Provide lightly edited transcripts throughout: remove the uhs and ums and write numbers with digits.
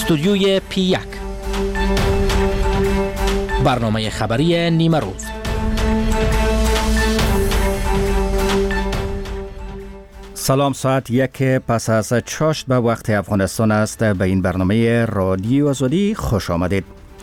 استودیوی P1 برنامه خبری نیمه روز. سلام، ساعت 1 پس از چاشت به وقت افغانستان است. به این برنامه رادیو آزادی خوش آمدید.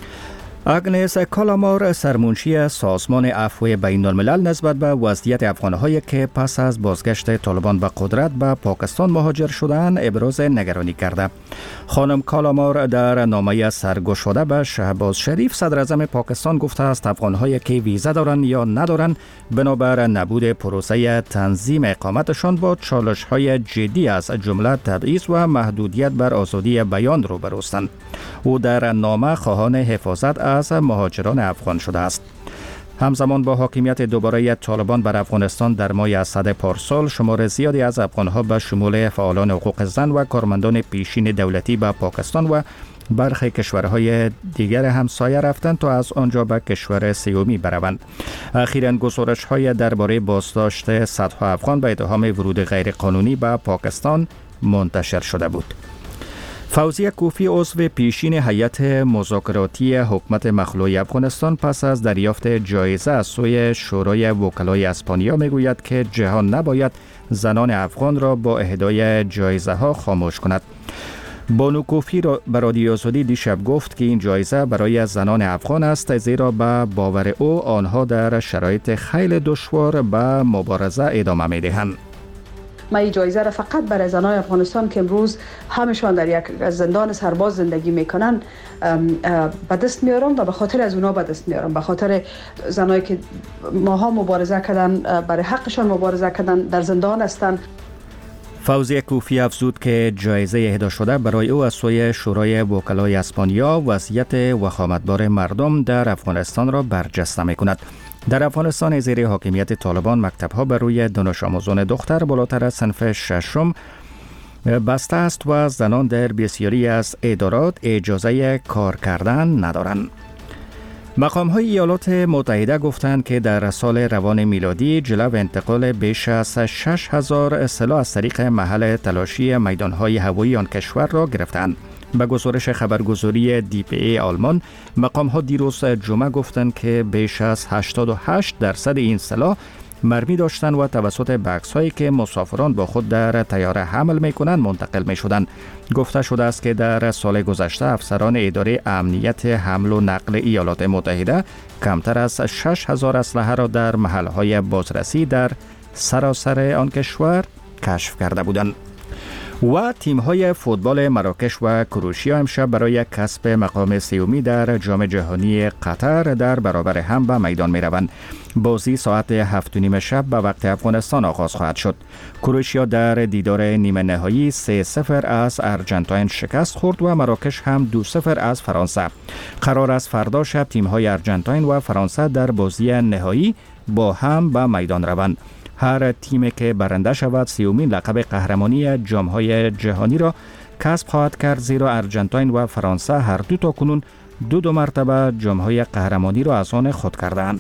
اگنس کالامار، سرمنشی سازمان عفو بین الملل نسبت به وضعیت افغان‌هایی که پس از بازگشت طالبان به قدرت به پاکستان مهاجر شدند ابراز نگرانی کرده. خانم کالامار در نامه سرگشاده به شهباز شریف صدر اعظم پاکستان گفته است افغان‌هایی که ویزا دارند یا ندارند بنابر نبود پروسه تنظیم اقامتشان با چالش‌های جدی از جمله تبعیض و محدودیت بر آزادی بیان روبروستند. او در نامه خواهان حفاظت از مهاجران افغان شده است. همزمان با حاکمیت دوباره طالبان بر افغانستان در ماه اسد پارسال، شمار زیادی از افغانها به شمول فعالان حقوق زن و کارمندان پیشین دولتی به پاکستان و برخی کشورهای دیگر همسایه رفتند تا از آنجا به کشور سومی بروند. اخیراً گزارش‌های درباره بازداشت صدها افغان به اتهام ورود غیرقانونی به پاکستان منتشر شده بود. فوزیه کوفی، عضو پیشین هیئت مذاکراتی حکومت مخلوع افغانستان، پس از دریافت جایزه از سوی شورای وکلای اسپانیا میگوید که جهان نباید زنان افغان را با اهدای جایزه ها خاموش کند. بانو کوفی به رادیو آزادی دیشب گفت که این جایزه برای زنان افغان است، زیرا به باور او آنها در شرایط خیلی دشوار به مبارزه ادامه میدهند. من این جایزه را فقط برای زنان افغانستان که امروز همشان در یک زندان سرباز زندگی میکنن به دست میارم و به خاطر از اونا به دست میارم، به خاطر زنایی که ماها مبارزه کردن، برای حقشان مبارزه کردن، در زندان هستن. فوزیه کوفی افزود که جایزه اهدا شده برای او از سوی شورای وکلای اسپانیا وضعیت وخامتبار مردم در افغانستان را برجسته میکند. در افغانستان زیر حاکمیت طالبان مکتب‌ها بر روی دانش آموزان دختر بالاتر از صنف ششم بسته است و زنان در بسیاری از ادارات اجازه کار کردن ندارند. مقام‌های ایالات متحده گفتند که در سال روان میلادی جلو انتقال بیش از 6,000 سلاح از طریق محل تلاشی میدان‌های هوایی آن کشور را گرفتند. به گزارش خبرگزاری DPA آلمان، مقام‌ها دیروز جمعه گفتند که بیش از 88% این سلاح مرمی داشتند و توسط بکس‌هایی که مسافران با خود در طیاره حمل می‌کنند منتقل می‌شدند. گفته شده است که در سال گذشته افسران اداره امنیت حمل و نقل ایالات متحده کمتر از 6,000 اسلحه را در محل‌های بازرسی در سراسر آن کشور کشف کرده بودند. و تیم‌های فوتبال مراکش و کروشیا امشب برای کسب مقام سومی در جام جهانی قطر در برابر هم به میدان می‌روند. بازی ساعت 7:30 شب به وقت افغانستان آغاز خواهد شد. کروشیا در دیدار نیمه نهایی 3-0 از ارژانتین شکست خورد و مراکش هم 2-0 از فرانسه. قرار است فردا شب تیم‌های ارژانتین و فرانسه در بازی نهایی با هم به میدان روند. هر تیمی که برنده شود سومین لقب قهرمانی جام‌های جهانی را کسب خواهد کرد، زیرا ارژانتین و فرانسه هر دو تا کنون دو مرتبه جام‌های قهرمانی را از آن خود کردند.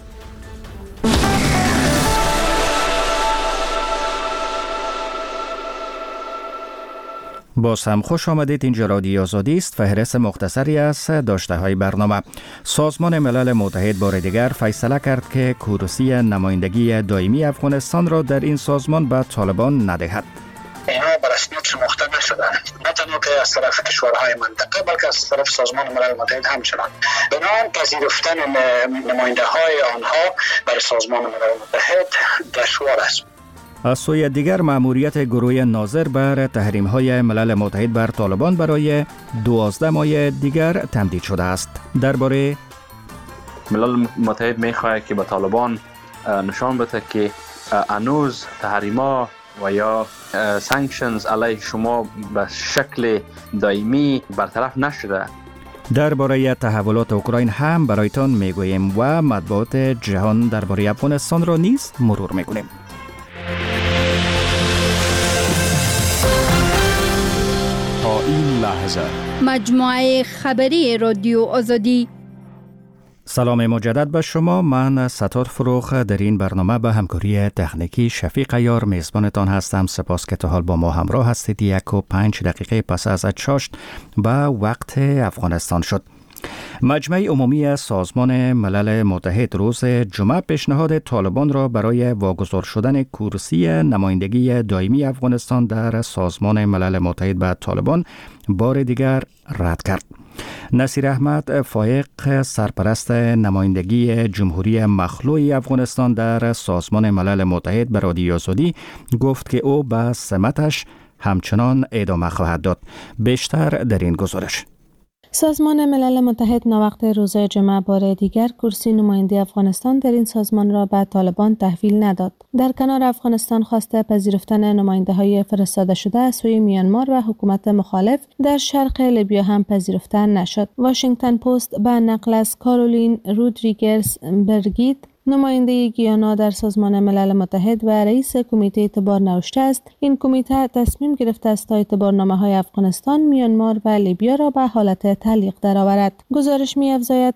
باز هم خوش آمدید. اینجا رادیو آزادی است. فهرست مختصری از داشته های برنامه. سازمان ملل متحد بار دیگر فیصله کرد که کرسی نمایندگی دائمی افغانستان را در این سازمان به طالبان ندهد. اینا به رسمیت شناخته نشدن، نه تنها که از طرف کشورهای منطقه بلکه از طرف سازمان ملل متحد همچنان. بنابراین پذیرفتن نماینده های آنها برای سازمان ملل متحد دشوار است. از سوی دیگر مأموریت گروه ناظر بر تحریم‌های ملل متحد بر طالبان برای 12 ماه دیگر تمدید شده است. درباره ملل متحد می‌خواهد که به طالبان نشان بده که هنوز تحریم‌ها و یا سانکشنز علیه شما به شکل دائمی برطرف نشده. درباره تحولات اوکراین هم برایتان میگوییم و مطبوعات جهان درباره افغانستان را نیز مرور می‌کنیم. این لحظه مجموعه خبری رادیو آزادی. سلام مجدد به شما. من ستار فروخ در این برنامه به همکاری تکنیکی شفیق عیار میزبانتان هستم. سپاس که تا حال با ما همراه هستید. 1 و 5 دقیقه پس از چاشت به وقت افغانستان شد. مجمع عمومی سازمان ملل متحد روز جمعه پیشنهاد طالبان را برای واگذار شدن کرسی نمایندگی دائمی افغانستان در سازمان ملل متحد به طالبان بار دیگر رد کرد. نصیر احمد فایق سرپرست نمایندگی جمهوری مخلوع افغانستان در سازمان ملل متحد به رادیو آزادی گفت که او به سمتش همچنان ادامه خواهد داد. بیشتر در این گزارش. سازمان ملل متحد ناوقت روز جمعه بار دیگر کرسی نمایندگی افغانستان در این سازمان را به طالبان تحویل نداد. در کنار افغانستان خواسته پذیرفتن نماینده‌های فرستاده شده از سوی میانمار و حکومت مخالف در شرق لیبیا هم پذیرفته نشد. واشنگتن پست به نقل از کارولین رودریگز برگیت نماینده گیانا در سازمان ملل متحد و رئیس کمیته اعتبار نوشته است این کمیته تصمیم گرفته است تا اعتبارنامه‌های افغانستان، میانمار و لیبیا را به حالت تعلیق درآورد. گزارش می‌افزاید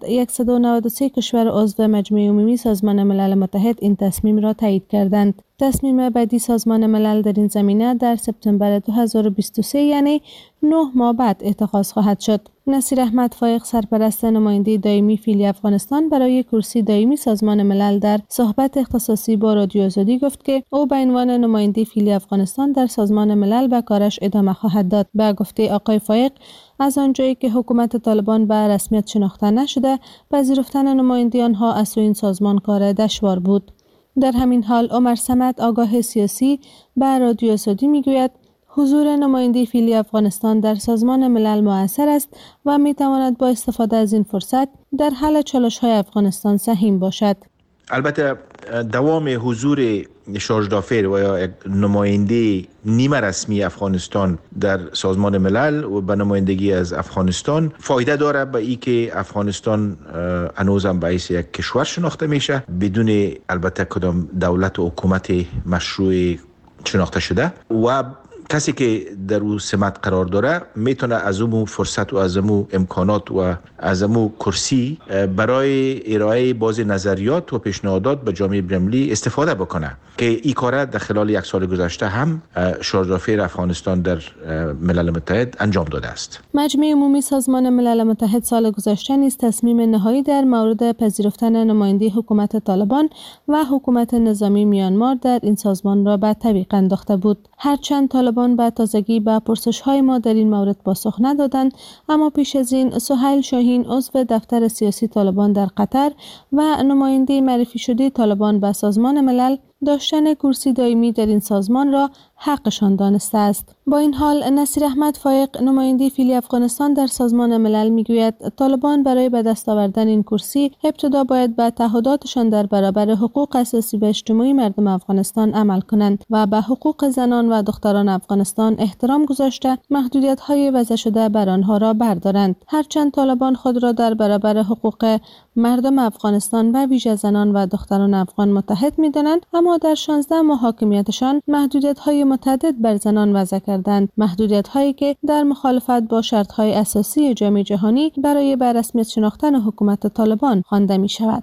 193 کشور عضو مجمع عمومی سازمان ملل متحد این تصمیم را تایید کردند. تصمیم بعدی سازمان ملل در این زمینه در سپتامبر 2023 یعنی 9 ماه بعد اتخاذ خواهد شد. نصیر احمد فایق سرپرست نماینده دائمی فیلی افغانستان برای کرسی دائمی سازمان ملل در صحبت اختصاصی با رادیو آزادی گفت که او به عنوان نماینده فیلی افغانستان در سازمان ملل به کارش ادامه خواهد داد. به گفته آقای فایق از آنجایی که حکومت طالبان به رسمیت شناخته نشده، پذیرفتن نماینده آنها از سوی این سازمان کار دشوار بود. در همین حال عمر صمد آگاه سیاسی به رادیو آزادی میگوید حضور نماینده فیلی افغانستان در سازمان ملل مؤثر است و میتواند با استفاده از این فرصت در حل چالش‌های افغانستان سهیم باشد. البته دوام حضور شارژدافر و یا نماینده نیمه رسمی افغانستان در سازمان ملل و به نمایندگی از افغانستان فایده داره به ای که افغانستان هنوزم به حیث یک کشور شناخته میشه بدون البته کدام دولت و حکومت مشروع شناخته شده و کسی که در او سمت قرار داره میتونه از اون فرصت و از اون امکانات و از اون کرسی برای ارائه باز نظریات و پیشنهادات به جامعه بین‌المللی استفاده بکنه که این کار در خلال 1 سال گذشته هم شارژدافر افغانستان در ملل متحد انجام داده است. مجمع عمومی سازمان ملل متحد سال گذشته نیز تصمیم نهایی در مورد پذیرفتن نماینده حکومت طالبان و حکومت نظامی میانمار در این سازمان را به تعویق انداخته بود. هرچند طالبان به تازگی به پرسش‌های ما در این مورد پاسخ ندادند، اما پیش از این سهیل شاهین عضو دفتر سیاسی طالبان در قطر و نماینده معرفی شده طالبان به سازمان ملل داشتن کرسی دائمی در این سازمان را حقشان دانسته است. با این حال نصیر احمد فایق نماینده فیلی افغانستان در سازمان ملل میگوید طالبان برای به دست آوردن این کرسی ابتدا باید به تعهداتشان در برابر حقوق اساسی و اجتماعی مردم افغانستان عمل کنند و به حقوق زنان و دختران افغانستان احترام گذاشته محدودیت‌های وضع شده بر آنها را بردارند. هرچند طالبان خود را در برابر حقوق مردم افغانستان و ویژه زنان و دختران افغان متحد می‌دانند، اما در 16 ماه حاکمیتشان محدودیت‌های متعدد بر زنان وضع کردند، محدودیت‌هایی که در مخالفت با شرط‌های اساسی جامعه جهانی برای به رسمیت شناختن حکومت طالبان خوانده می‌شود.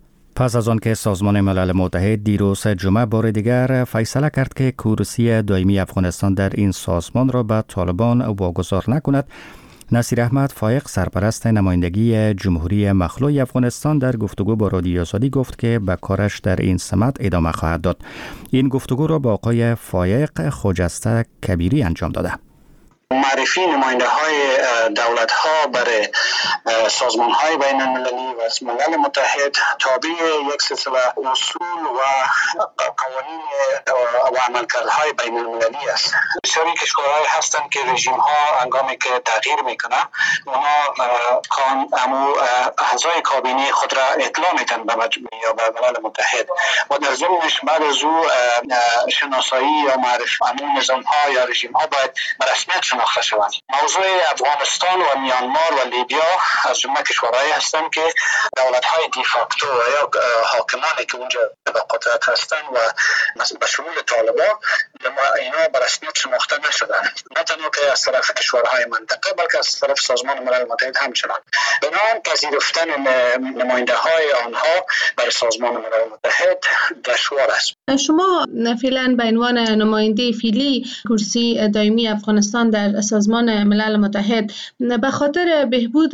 پس از آن که سازمان ملل متحد دیروز جمعه بار دیگر فیصله کرد که کرسی دائمی افغانستان در این سازمان را به طالبان واگذار نکند، نصیر احمد فایق سرپرست نمایندگی جمهوری مخلوع افغانستان در گفتگو با رادیو آزادی گفت که به کارش در این سمت ادامه خواهد داد. این گفتگو را با آقای فایق خجسته کبیری انجام داده. معرفی نماینده های دولت ها برای سازمان های بین المللی و ملل متحد تابع یک سلسله اصول و قوانین و عملکردهای بین المللی است. بسیاری کشورهای هستند که رژیم ها هنگامی که تغییر میکنه اونا اعضای کابینه خود را اطلاع میدن به مجموعه یا به ملل متحد و در ضمنش بعد از او شناسایی یا معرفی نظام ها یا رژیم ها باید به رسمیت شناخته شوند. موضوع افغانستان و میانمار و لیبیا از جمله کشورهایی هستند که دولت‌های دیفاکتو یا حاکمانی که اونجا به قدرت هستند و به شمول طالبان اینا به رسمیت شناخته نشدن، نه تنها که از طرف کشورهای منطقه بلکه از طرف سازمان ملل متحد همچنان. بنابراین پذیرفتن نماینده های آنها بر سازمان ملل متحد دشوار است. شما فعلا به عنوان نماینده فعلی کرسی دائمی افغانستان در سازمان ملل متحد به خاطر بهبود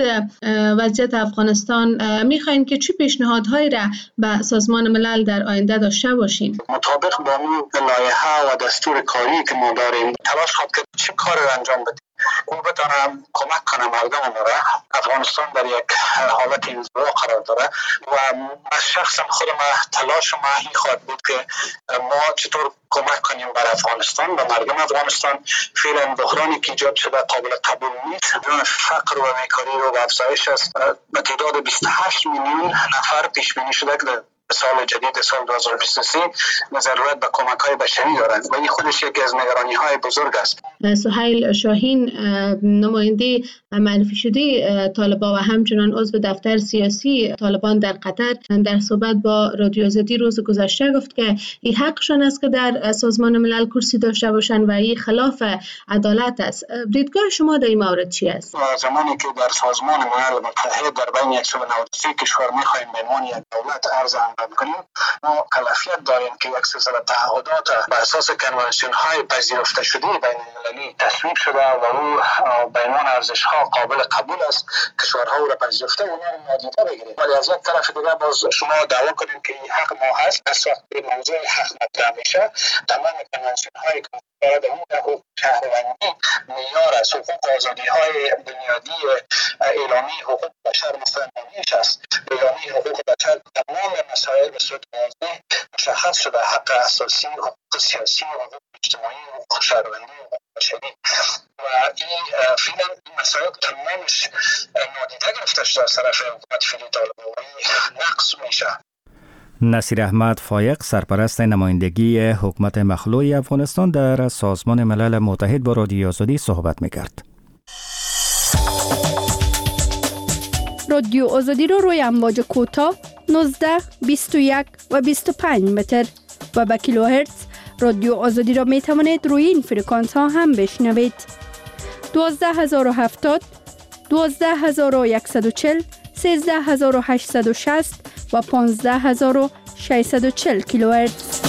وضعیت افغانستان میخواین که چه پیشنهادهایی را به سازمان ملل در آینده داشته باشین؟ مطابق با اون لایحه و دستور کاری که ما داریم تلاش خواهد کرد چه کار را انجام بدیم او بتانم کمک کنه مردم ما را. افغانستان در یک حالت انزوا قرار داره و من شخصا خودم تلاش ما این خواهد بود که ما چطور کمک کنیم بر افغانستان و مردم افغانستان. فعلا بحرانی که ایجاد شده قابل قبول نیست. فقر و بیکاری رو به افزایش است. به تعداد 28 میلیون نفر پیش بینی شده که سال جدید سال 2023 ضرورت به کمک‌های بشری دارند و این خودش یکی از نگرانی‌های بزرگ است. سهیل شاهین، نماینده معرفی شده طالبان و همچنان عضو دفتر سیاسی طالبان در قطر، در صحبت با رادیو آزادی روز گذشته گفت که این حقشان است که در سازمان ملل کرسی داشته باشند و این خلاف عدالت است. دیدگاه شما در این مورد چی است؟ زمانی که در سازمان ملل متحد در بین 193 کشور می‌خواهیم به عنوان یک دولت ارز کنیم، ما کلافیت داریم که یک سلسله تعهدات بر اساس کنوانسیون های پذیرفته شده بین المللی تصویب شده و او به عنوان ارزش ها قابل قبول است، کشورها او را پذیرفته و اونها را نادیده بگیریم. ولی از یک طرف دیگر باز شما دعوا کنیم که این حق ما هست. از وقتی موضوع حق مطرح میشه تمام کنوانسیون های برای اون حقوق شهروندی معیار است. حقوق آزادی های بنیادی اعلامی حقوق بشر مفهومیش است. اعلامی حقوق بشر تمام مسائل به صورت واضح مشخص شده: حق اساسی، حقوق سیاسی، حقوق اجتماعی، حقوق شهروندی، حقوق بشری و این فعلا این مسائل تمامش نادیده گرفته شده از طرف حکومت فعلی طالبان و نقص میشه. نصیر احمد فایق، سرپرست نمایندگی حکومت مخلوع افغانستان در سازمان ملل متحد، با رادیو آزادی صحبت می‌کرد. رادیو آزادی رو روی امواج کوتاه 19, 21 و 25 متر و با کیلوهرتز رادیو آزادی را می توانید روی این فرکانس ها هم بشنوید. 12070, 12140, 13860 و 15640 کیلوهرتز.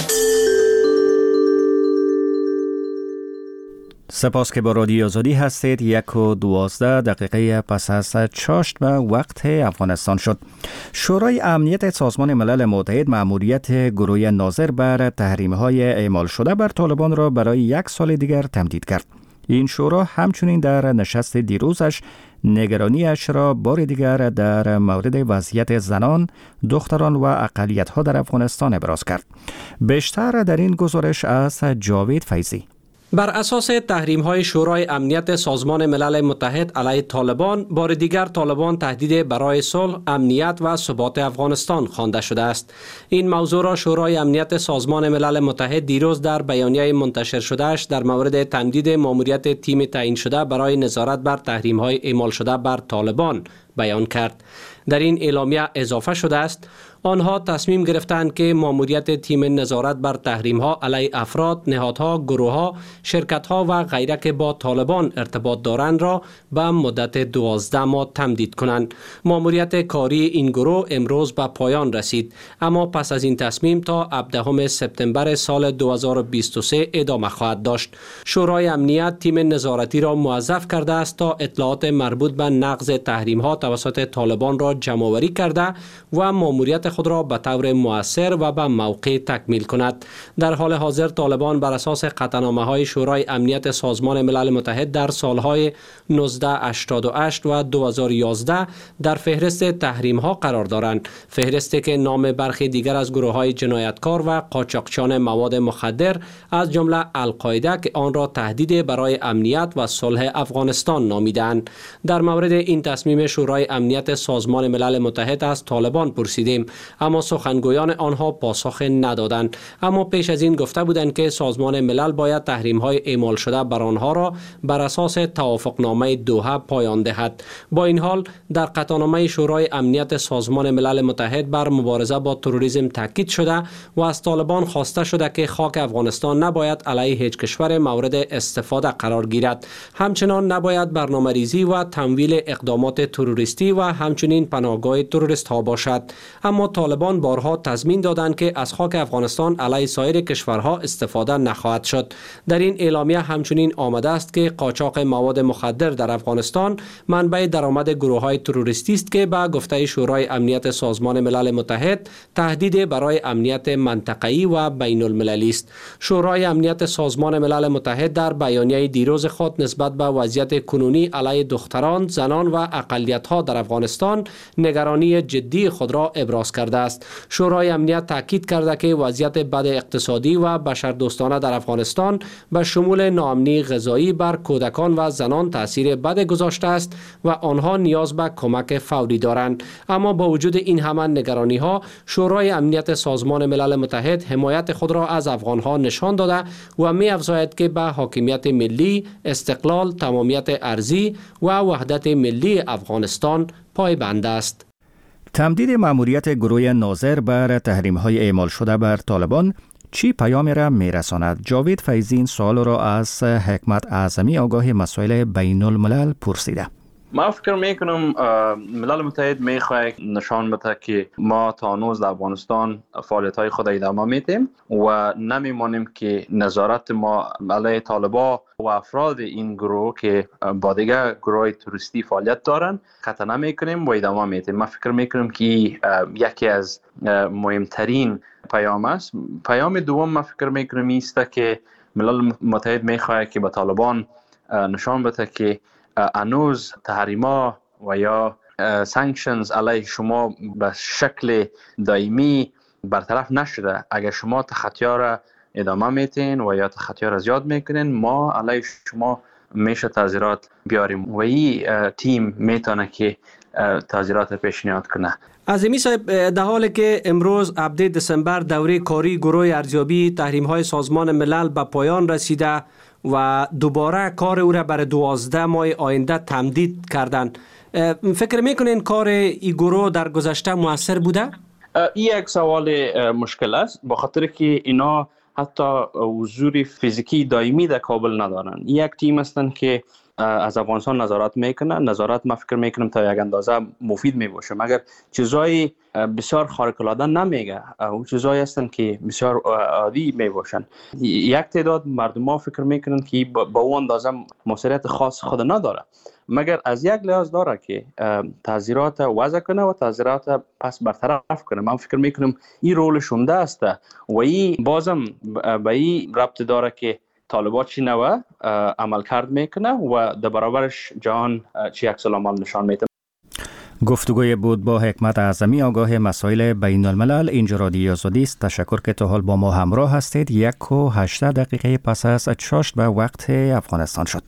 سپاس که با رادیو آزادی هستید. 1:12 پس از چاشت به وقت افغانستان شد. شورای امنیت سازمان ملل متحد مأموریت گروه ناظر بر تحریم‌های اعمال شده بر طالبان را برای 1 سال دیگر تمدید کرد. این شورا همچنین در نشست دیروزش نگرانیش را بار دیگر در مورد وضعیت زنان، دختران و اقلیت‌ها در افغانستان ابراز کرد. بیشتر در این گزارش از جاوید فیضی. بر اساس تحریم‌های شورای امنیت سازمان ملل متحد علیه طالبان، بار دیگر طالبان تهدید برای صلح، امنیت و ثبات افغانستان خوانده شده است. این موضوع را شورای امنیت سازمان ملل متحد دیروز در بیانیه منتشر شدهش در مورد تمدید مأموریت تیم تعیین شده برای نظارت بر تحریم‌های اعمال شده بر طالبان بیان کرد. در این اعلامیه اضافه شده است آنها تصمیم گرفتند که مأموریت تیم نظارت بر تحریم‌ها علیه افراد، نهادها، گروه‌ها، شرکت‌ها و غیره که با طالبان ارتباط دارند را به مدت 12 ماه تمدید کنند. مأموریت کاری این گروه امروز به پایان رسید، اما پس از این تصمیم تا 17 سپتامبر سال 2023 ادامه خواهد داشت. شورای امنیت تیم نظارتی را موظف کرده است تا اطلاعات مربوط به نقض تحریم‌ها توسط طالبان را جمع‌آوری کرده و مأموریت خود را به طور مؤثر و به موقع تکمیل کند. در حال حاضر طالبان بر اساس قطعنامه‌های شورای امنیت سازمان ملل متحد در سالهای 1988 و 2011 در فهرست تحریم‌ها قرار دارند. فهرستی که نام برخی دیگر از گروه‌های جنایتکار و قاچاقچیان مواد مخدر از جمله القاعده که آن را تهدید برای امنیت و صلح افغانستان نامیدند. در مورد این تصمیم شورای امنیت سازمان سازمان ملل متحد از طالبان پرسیدیم، اما سخنگویان آنها پاسخ ندادند. اما پیش از این گفته بودند که سازمان ملل باید تحریم‌های اعمال شده بر آنها را بر اساس توافقنامه دوحه پایان دهد. با این حال در قطعنامه شورای امنیت سازمان ملل متحد بر مبارزه با تروریسم تاکید شده و از طالبان خواسته شده که خاک افغانستان نباید علیه هیچ کشور مورد استفاده قرار گیرد. همچنان نباید برنامه‌ریزی و تمویل اقدامات تروریستی و همچنین پناهگاه تروریست ها باشد. اما طالبان بارها تضمین دادند که از خاک افغانستان علیه سایر کشورها استفاده نخواهد شد. در این اعلامیه همچنین آمده است که قاچاق مواد مخدر در افغانستان منبع درآمد گروه‌های تروریستی است که به گفته شورای امنیت سازمان ملل متحد تهدید برای امنیت منطقه‌ای و بین المللی است. شورای امنیت سازمان ملل متحد در بیانیه دیروز خود نسبت به وضعیت کنونی علیه دختران، زنان و اقلیت‌ها در افغانستان نگرانی جدی خود را ابراز کرده است. شورای امنیت تاکید کرده که وضعیت بد اقتصادی و بشردوستانه در افغانستان به شمول ناامنی غذایی بر کودکان و زنان تاثیر بد گذاشته است و آنها نیاز به کمک فوری دارند. اما با وجود این همه نگرانی‌ها، شورای امنیت سازمان ملل متحد حمایت خود را از افغان‌ها نشان داده و می‌افزاید که به حاکمیت ملی، استقلال، تمامیت ارضی و وحدت ملی افغانستان پایبند است. تمدید مأموریت گروه ناظر بر تحریم‌های اعمال شده بر طالبان چی پیامی را می‌رساند؟ جاوید فیضی این سوال را از حکمت اعظمی آگاه مسائل بین الملل پرسیده. ما فکر میکنم ملل متحد میخواد نشان بده که ما تا هنوز در افغانستان فعالیت‌های خود ادامه میدیم و نمیمانیم که نظارت ما علیه طالبان و افراد این گروه که با دیگر گروه توریستی فعالیت دارن قطع نمیکنیم و ادامه میدیم. ما فکر میکنم که یکی از مهمترین پیام است. پیام دوم ما فکر میکنم است که ملل متحد میخواد که به طالبان نشان بده که هنوز تحریما و یا سانکشنز علیه شما به شکل دائمی برطرف نشده. اگر شما تخطی‌ها را ادامه میتین و یا تخطی‌ها را زیاد میکنین، ما علیه شما میشه تعزیرات بیاریم و این تیم میتونه که تعزیرات پیشنهاد کنه. عظیمی صاحب، در حالی که امروز 17 دسامبر دوره کاری گروه ارزیابی تحریم‌های سازمان ملل به پایان رسیده و دوباره کار او را برای 12 ماه آینده تمدید کردند، فکر میکنین کار این گروه در گذشته موثر بوده؟ این یک سوال مشکل است، با خاطر که اینا حتی حضور فیزیکی دائمی در کابل ندارن. یک تیم هستن که از افغانستان نظارت میکنه. نظارت ما فکر میکنم تا یک اندازه مفید میباشه، مگر چیزای بسیار خارق العاده نمیگه. اون چیزایی هستن که بسیار عادی میباشن. یک تعداد مردم ها فکر میکنن که با اون اندازه موثریت خاص خود نداره، مگر از یک لحاظ داره که تعزیرات وضع کنه و تعزیرات پس برطرف کنه. من فکر میکنم این رولش عمده است و این بازم به این ربط داره که طالبان چی نوع عمل کرد میکنه و در برابرش جهان چی عکس العمل نشان میده. گفتگوی بود با حکمت اعظمی آگاه مسائل بین الملل. اینجا رادیو آزادی است. تشکر که تا حال با ما همراه هستید. 1:18 پس از 6 به وقت افغانستان شد.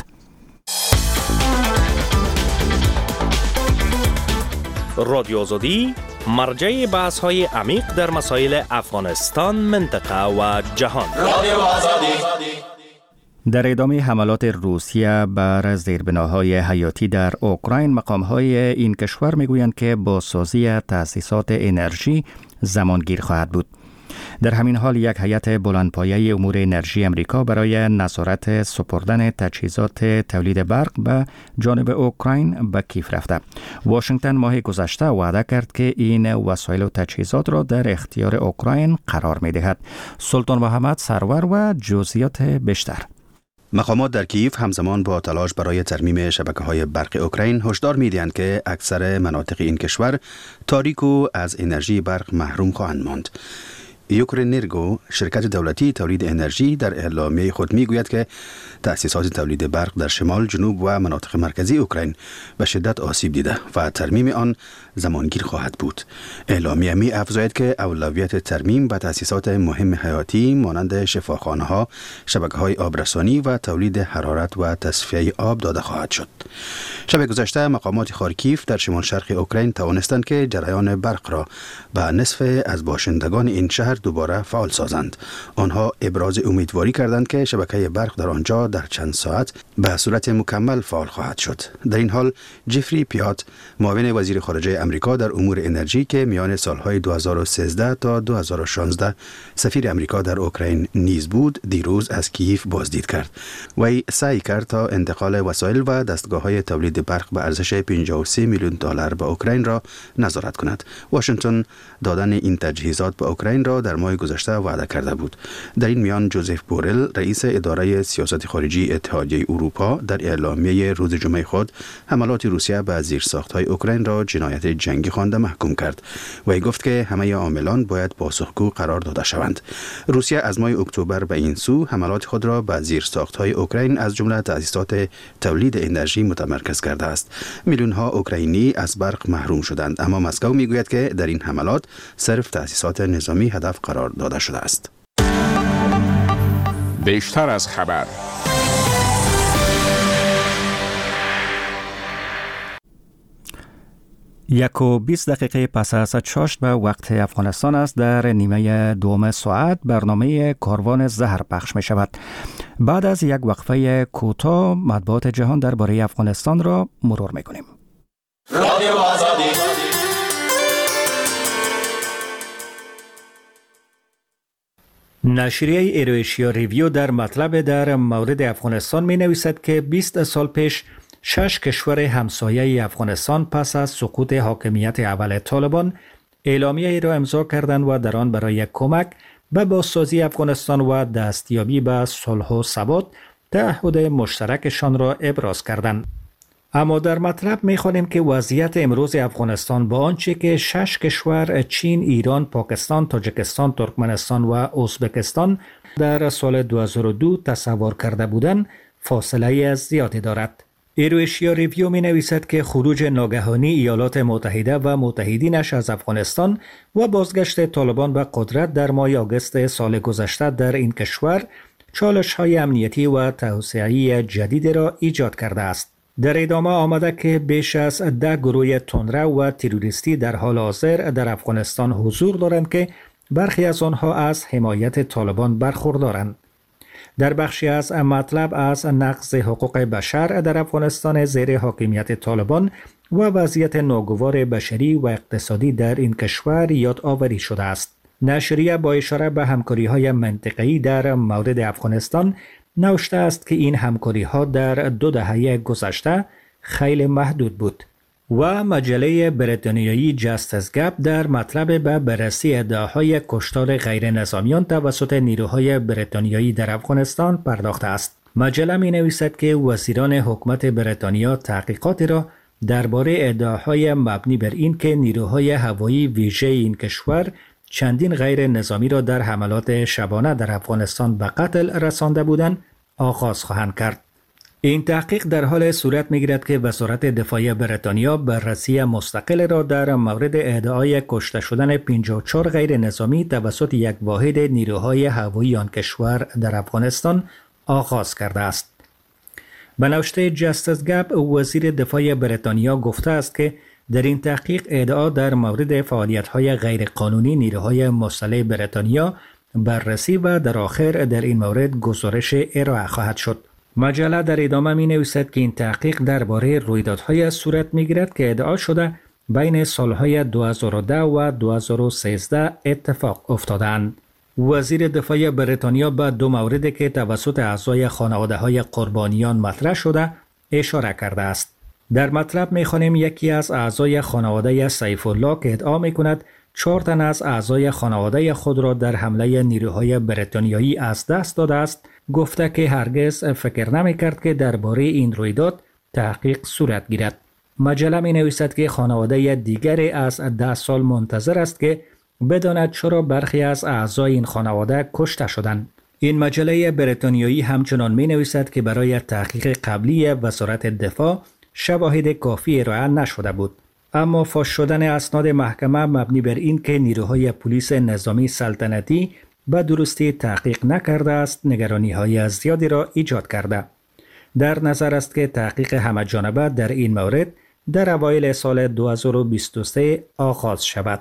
رادیو آزادی مرجع بحث های عمیق در مسائل افغانستان، منطقه و جهان. رادیو آزادی. در ادامه حملات روسیه بر زیربناهای حیاتی در اوکراین، مقام‌های این کشور میگویند که بازسازی تأسیسات انرژی زمانگیر خواهد بود. در همین حال یک هیئت بلندپایه امور انرژی امریکا برای نظارت سپردن تجهیزات تولید برق به جانب اوکراین به کیف رفته. واشنگتن ماه گذشته وعده کرد که این وسایل و تجهیزات را در اختیار اوکراین قرار می‌دهد. سلطان محمد سرور و جزئیات بیشتر. مقامات در کیف همزمان با تلاش برای ترمیم شبکه‌های برق اوکراین هشدار می‌دهند که اکثر مناطق این کشور تاریک و از انرژی برق محروم خواهند ماند. یوکرنرگو شرکت دولتی تولید انرژی در اعلامیه خود میگوید که تأسیسات تولید برق در شمال، جنوب و مناطق مرکزی اوکراین به شدت آسیب دیده و ترمیم آن زمانگیر خواهد بود. اعلامیه می افزاید که اولویت ترمیم و تأسیسات مهم حیاتی مانند شفاخانه‌ها، شبکه‌های آبرسانی و تولید حرارت و تصفیه آب داده خواهد شد. شب گذشته مقامات خارکیف در شمال شرق اوکراین توانستند که جریان برق را به نصف از باشندگان این شهر دوباره فعال سازند. آنها ابراز امیدواری کردند که شبکه برق در آنجا در چند ساعت به صورت مکمل فعال خواهد شد. در این حال جفری پیات، معاون وزیر خارجه امریکا در امور انرژی که میان سالهای 2013 تا 2016 سفیر امریکا در اوکراین نیز بود، دیروز از کیف بازدید کرد. وی سعی کرد تا انتقال وسایل و دستگاه‌های تولید برق به ارزش 53 میلیون دلار به اوکراین را نظارت کند. واشنگتن دادن این تجهیزات به اوکراین را در ماه گذشته وعده کرده بود. در این میان جوزف بورل، رئیس اداره سیاست خارجی اتحادیه اروپا، در اعلامیه روز جمعه خود حملات روسیه به زیرساخت‌های اوکراین را جنایت جنگی خوانده محکوم کرد. وی گفت که همه عاملان باید پاسخگو قرار داده شوند. روسیه از ماه اکتبر به این سو حملات خود را به زیرساخت‌های اوکراین از جمله تأسیسات تولید انرژی متمرکز کرده است. میلیون‌ها اوکراینی از برق محروم شدند، اما مسکو میگوید که در این حملات صرف تأسیسات نظامی هدف قرار داده شده است. بیشتر از خبر. یک و 20 دقیقه پس از چاشت به وقت افغانستان است. در نیمه دوم ساعت برنامه کاروان زهر پخش می شود. بعد از یک وقفه کوتاه مطبوعات جهان درباره افغانستان را مرور می کنیم. رادیو آزادی. نشریه ایرویشیا ریویو در مطلب در مورد افغانستان می نویسد که 20 سال پیش 6 کشور همسایه افغانستان پس از سقوط حاکمیت اول طالبان اعلامیه ای را امضا کردند و در آن برای کمک به بازسازی افغانستان و دستیابی به صلح و ثبات تعهد مشترکشان را ابراز کردند. اما در مطلب می‌خوانیم که وضعیت امروز افغانستان با آنچه که 6 کشور چین، ایران، پاکستان، تاجیکستان، ترکمنستان و ازبکستان در سال 2002 تصور کرده بودند فاصله زیادی دارد. ایرویشیا ریویو می نویسد که خروج ناگهانی ایالات متحده و متحدینش از افغانستان و بازگشت طالبان به قدرت در ماه آگوست سال گذشته در این کشور چالش‌های امنیتی و توسعه‌ای جدید را ایجاد کرده است. در ادامه آمده که بیش از 10 گروه تندرو و تروریستی در حال حاضر در افغانستان حضور دارند که برخی از آنها از حمایت طالبان برخوردارند. در بخشی از مطلب از نقض حقوق بشر در افغانستان زیر حاکمیت طالبان و وضعیت ناگوار بشری و اقتصادی در این کشور یاد آوری شده است. نشریه با اشاره به همکاری‌های منطقه‌ای در مورد افغانستان نوشته است که این همکاری‌ها در 2 دهه گذشته خیلی محدود بود و مجله بریتانیایی جاستس گپ در مطلب به بررسی ادعاهای کشتار غیر نظامیان توسط نیروهای بریتانیایی در افغانستان پرداخته است. مجله می نویسد که وزیران حکومت بریتانیا تحقیقاتی را درباره ادعاهای مبنی بر این که نیروهای هوایی ویژه این کشور چندین غیر نظامی را در حملات شبانه در افغانستان به قتل رسانده بودند آغاز خواهند کرد. این تحقیق در حال صورت می‌گیرد که وزارت دفاع بریتانیا بررسی مستقل را در مورد ادعای کشته شدن 54 غیر نظامی توسط یک واحد نیروهای هوایی آن کشور در افغانستان آغاز کرده است. به نوشته جاستس گپ، وزیر دفاع بریتانیا گفته است که در این تحقیق ادعا در مورد فعالیت‌های غیرقانونی نیروهای مسلح بریتانیا بررسی و در آخر در این مورد گزارش ارائه خواهد شد. مجله در ادامه می نویسد که این تحقیق درباره رویدادهای صورت می گیرد که ادعا شده بین سالهای 2010 و 2013 اتفاق افتادند. وزیر دفاع بریتانیا به 2 موردی که توسط اعضای خانواده‌های قربانیان مطرح شده اشاره کرده است. در مطلب می خوانیم یکی از اعضای خانواده سیف الله که ادعا می کند 4 تن از اعضای خانواده خود را در حمله نیروهای بریتانیایی از دست داده است، گفته که هرگز فکر نمی کرد که درباره این رویداد تحقیق صورت گیرد. مجله می نویسد که خانواده دیگری از 10 سال منتظر است که بداند چرا برخی از اعضای این خانواده کشته شدند. این مجله بریتانیایی همچنان می نویسد که برای تحقیق قبلی وزارت دفاع شواهد کافی ارائه نشده بود. اما فاش شدن اسناد محکمه مبنی بر این که نیروهای پلیس نظامی سلطنتی به درستی تحقیق نکرده است، نگرانی‌های زیادی را ایجاد کرده. در نظر است که تحقیق همه جانبه در این مورد در اوایل سال 2023 آغاز شود.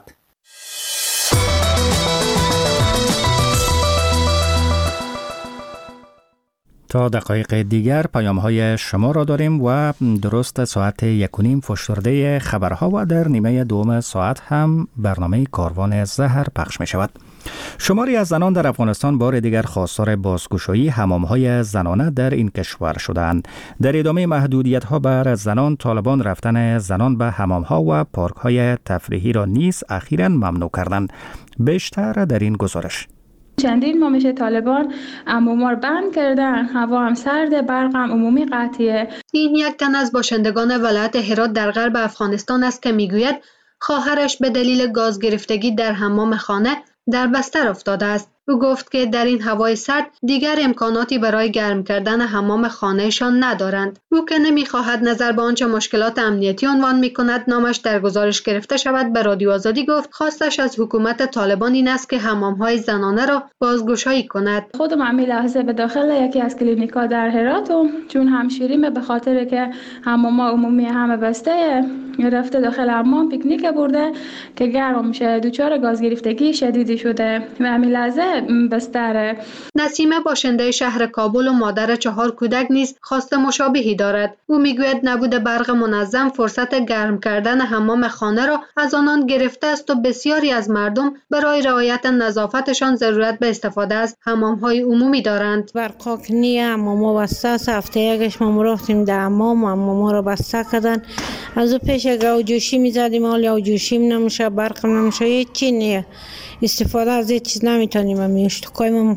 تا دقایق دیگر پیام‌های شما را داریم و درست ساعت 1:30 فشرده خبرها و در نیمه دوم ساعت هم برنامه کاروان زهر پخش می شود. شماری از زنان در افغانستان بار دیگر خواستار بازگشایی حمام‌های زنانه در این کشور شدند. در ادامه محدودیت‌ها بر زنان، طالبان رفتن زنان به حمام‌ها و پارک‌های تفریحی را نیز اخیراً ممنوع کردند. بیشتر در این گزارش. چندین ماه میشه طالبان حموما رو بند کردن، هوا هم سرده، برق هم عمومی قطعیه. این یک تن از باشندگان ولایت هرات در غرب افغانستان است که میگوید خواهرش به دلیل گاز گرفتگی در حمام خانه در بستر افتاده است. او گفت که در این هوای سرد دیگر امکاناتی برای گرم کردن حمام خانهشان ندارند. او که نمیخواهد نظر به آنچه مشکلات امنیتی عنوان میکند نامش در گزارش گرفته شود، به رادیو آزادی گفت خواستش از حکومت طالبان این است که حمام‌های زنانه را بازگشایی کند. خودم همین لحظه به داخل یکی از کلینیک‌ها در هرات و چون همشیریم به خاطر که حمام‌ها عمومی همه بسته، رفته داخل حمام پیکنیک برده که گرم میشه، دچار گاز گرفتگی شدیدی شده و همین لحظه بستره. نسیمه باشنده شهر کابل و مادر 4 کودک نیز خواست مشابهی دارد. او میگوید نبود برق منظم فرصت گرم کردن حمام خانه را از آنان گرفته است و بسیاری از مردم برای رعایت نظافتشان ضرورت به استفاده از حمام‌های عمومی دارند. برقا کنیه حمام بسته است. هفته یکش ما رفتیم در حمام را بسته کردن. از پیش اگه جوشی می‌زدیم حالا جوشیم نمیشه، برق نمیشه، هیچ چی نیه. استفاده از این چیز نمیتونیم میشت کویم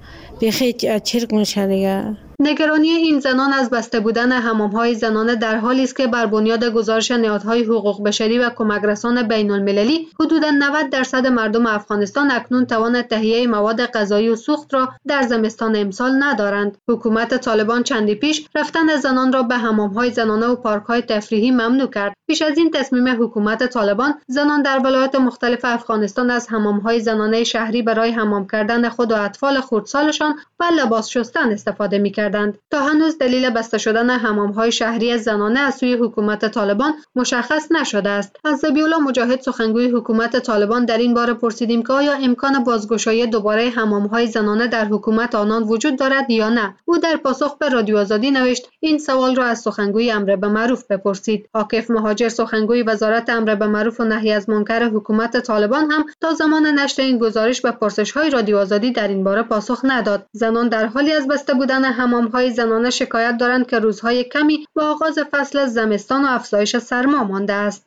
بخی چرک میشه دیگه. نگرانی این زنان از بسته بودن حمام‌های زنانه در حالی است که بر بنیاد گزارش نهادهای حقوق بشری و کمک رسان بین‌المللی حدود 90% مردم افغانستان اکنون توان تهیه مواد غذایی و سوخت را در زمستان امسال ندارند. حکومت طالبان چندی پیش رفتن زنان را به حمام‌های زنانه و پارک‌های تفریحی ممنوع کرد. پیش از این تصمیم حکومت طالبان، زنان در ولایات مختلف افغانستان از حمام‌های زنانه شهری برای حمام کردن خود و اطفال خردسالشان و لباس شستن استفاده می‌کردند. تا هنوز دلیل بسته شدن حمام‌های شهری زنانه از سوی حکومت طالبان مشخص نشده است. از ذبیح‌الله مجاهد سخنگوی حکومت طالبان در این باره پرسیدیم که آیا امکان بازگشایی دوباره حمام‌های زنانه در حکومت آنان وجود دارد یا نه. او در پاسخ به رادیو آزادی نوشت این سوال را از سخنگوی امر به معروف بپرسید. عاکف مهاجر سخنگوی وزارت امر به معروف و نهی از منکر حکومت طالبان هم تا زمان نشر این گزارش به پرسش‌های رادیو آزادی در این باره پاسخ نداد. زنان در حالی از بسته بودن حمام‌های زنانه شکایت دارند که روزهای کمی با آغاز فصل زمستان و افزایش سرما مانده است.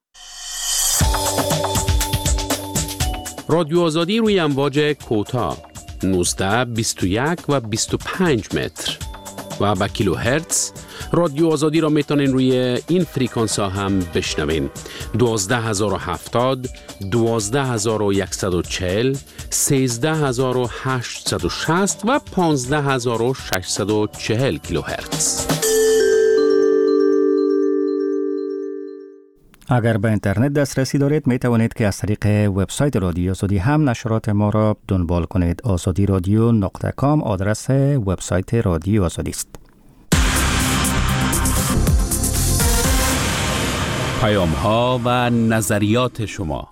رادیو آزادی روی امواج کوتاه 19 21 و 25 متر و با کیلوهرتز رادیو آزادی را میتونین روی این فریکانس ها هم بشنوین. 12070 12140 13860 و 15640 کیلوهرتز. اگر به اینترنت دسترسی دارید می توانید که از طریق وبسایت رادیو آزادی هم نشرات ما را دنبال کنید. azadiradio.com آدرس وبسایت رادیو آزادی است. پیام ها و نظریات شما.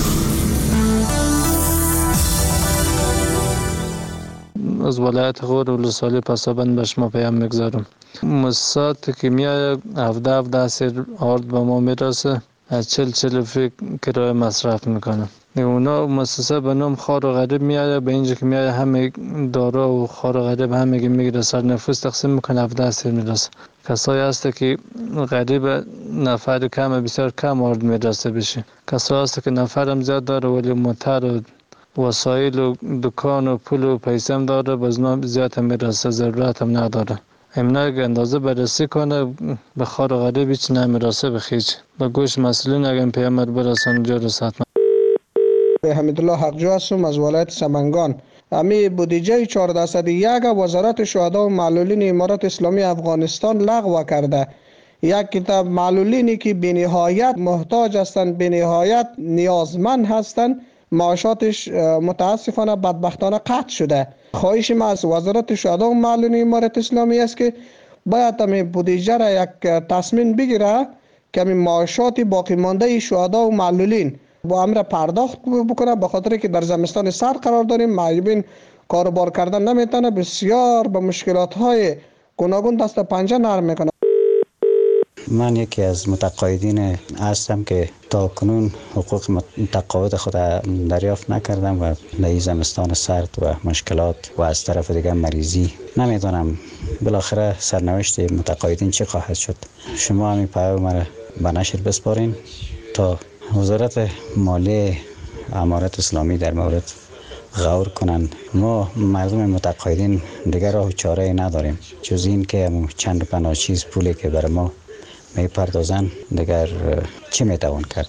از ولایت غور ولسوالی پسابند به شما پیام میگذارم. مؤسسات که میاد 17 سر آرد به ما میرسه، از 40 فکر کرایه مصرف میکنه. اونا مؤسسه به نام خار و غریب میاد، به اینجا که میاد همه دارا و خار و غریب همه که میگیره سر نفوس تقسیم میکنه، 17 سر میرسه. کسایی هست که غریب نفر کم بسیار کم آرد میرسه بشه. کسایی هست که نفرم زیاد داره ولی موتر و وسایل و دکان و پول و پیسه هم داره، بازم زیاد هم میرسه، ضرورت هم نداره. امنا اگه اندازه بررسی کنه به خار و غریب هیچ نمیرسه به خیچ. به گوش مسئولین اگه پیامت برسن جا رسد. حمیدالله حقجو هستم از ولایت سمنگان. امی بودجه 401 وزارت شهدا و معلولین امارت اسلامی افغانستان لغو کرده. یک کتاب معلولینی که بی‌نهایت محتاج هستند، بی‌نهایت نیازمند هستند، معاشاتش متاسفانه بدبختانه قطع شده. خواهش ما از وزارت شهدا و معلولین امارت اسلامی است که باید امی بودجه را یک تصمیم بگیره که امی معاشات باقی مانده شهدا و معلولین با امر پرداخت بکنه، به خاطر که در زمستان سرد قرار داریم، معیوبین کاروبار کردن نمیتونه، بسیار به مشکلات های گوناگون دست پنجه نرم میکنه. من یکی از متقاعدین هستم که تا کنون حقوق متقاعد خود دریافت نکردم و در زمستان سرد و مشکلات و از طرف دیگه مریضی نمیدونم بالاخره سرنوشت متقاعدین چه خواهد شد. شما همین پیام مرا به نشر بسپارین تا وزارت مالیه امارت اسلامی در مورد غور کنند. ما مردم متقاعدین دیگر راه و چاره نداریم جز این که چند پناهچیز پولی که برای ما میپردازن دیگر چه میتوان کرد.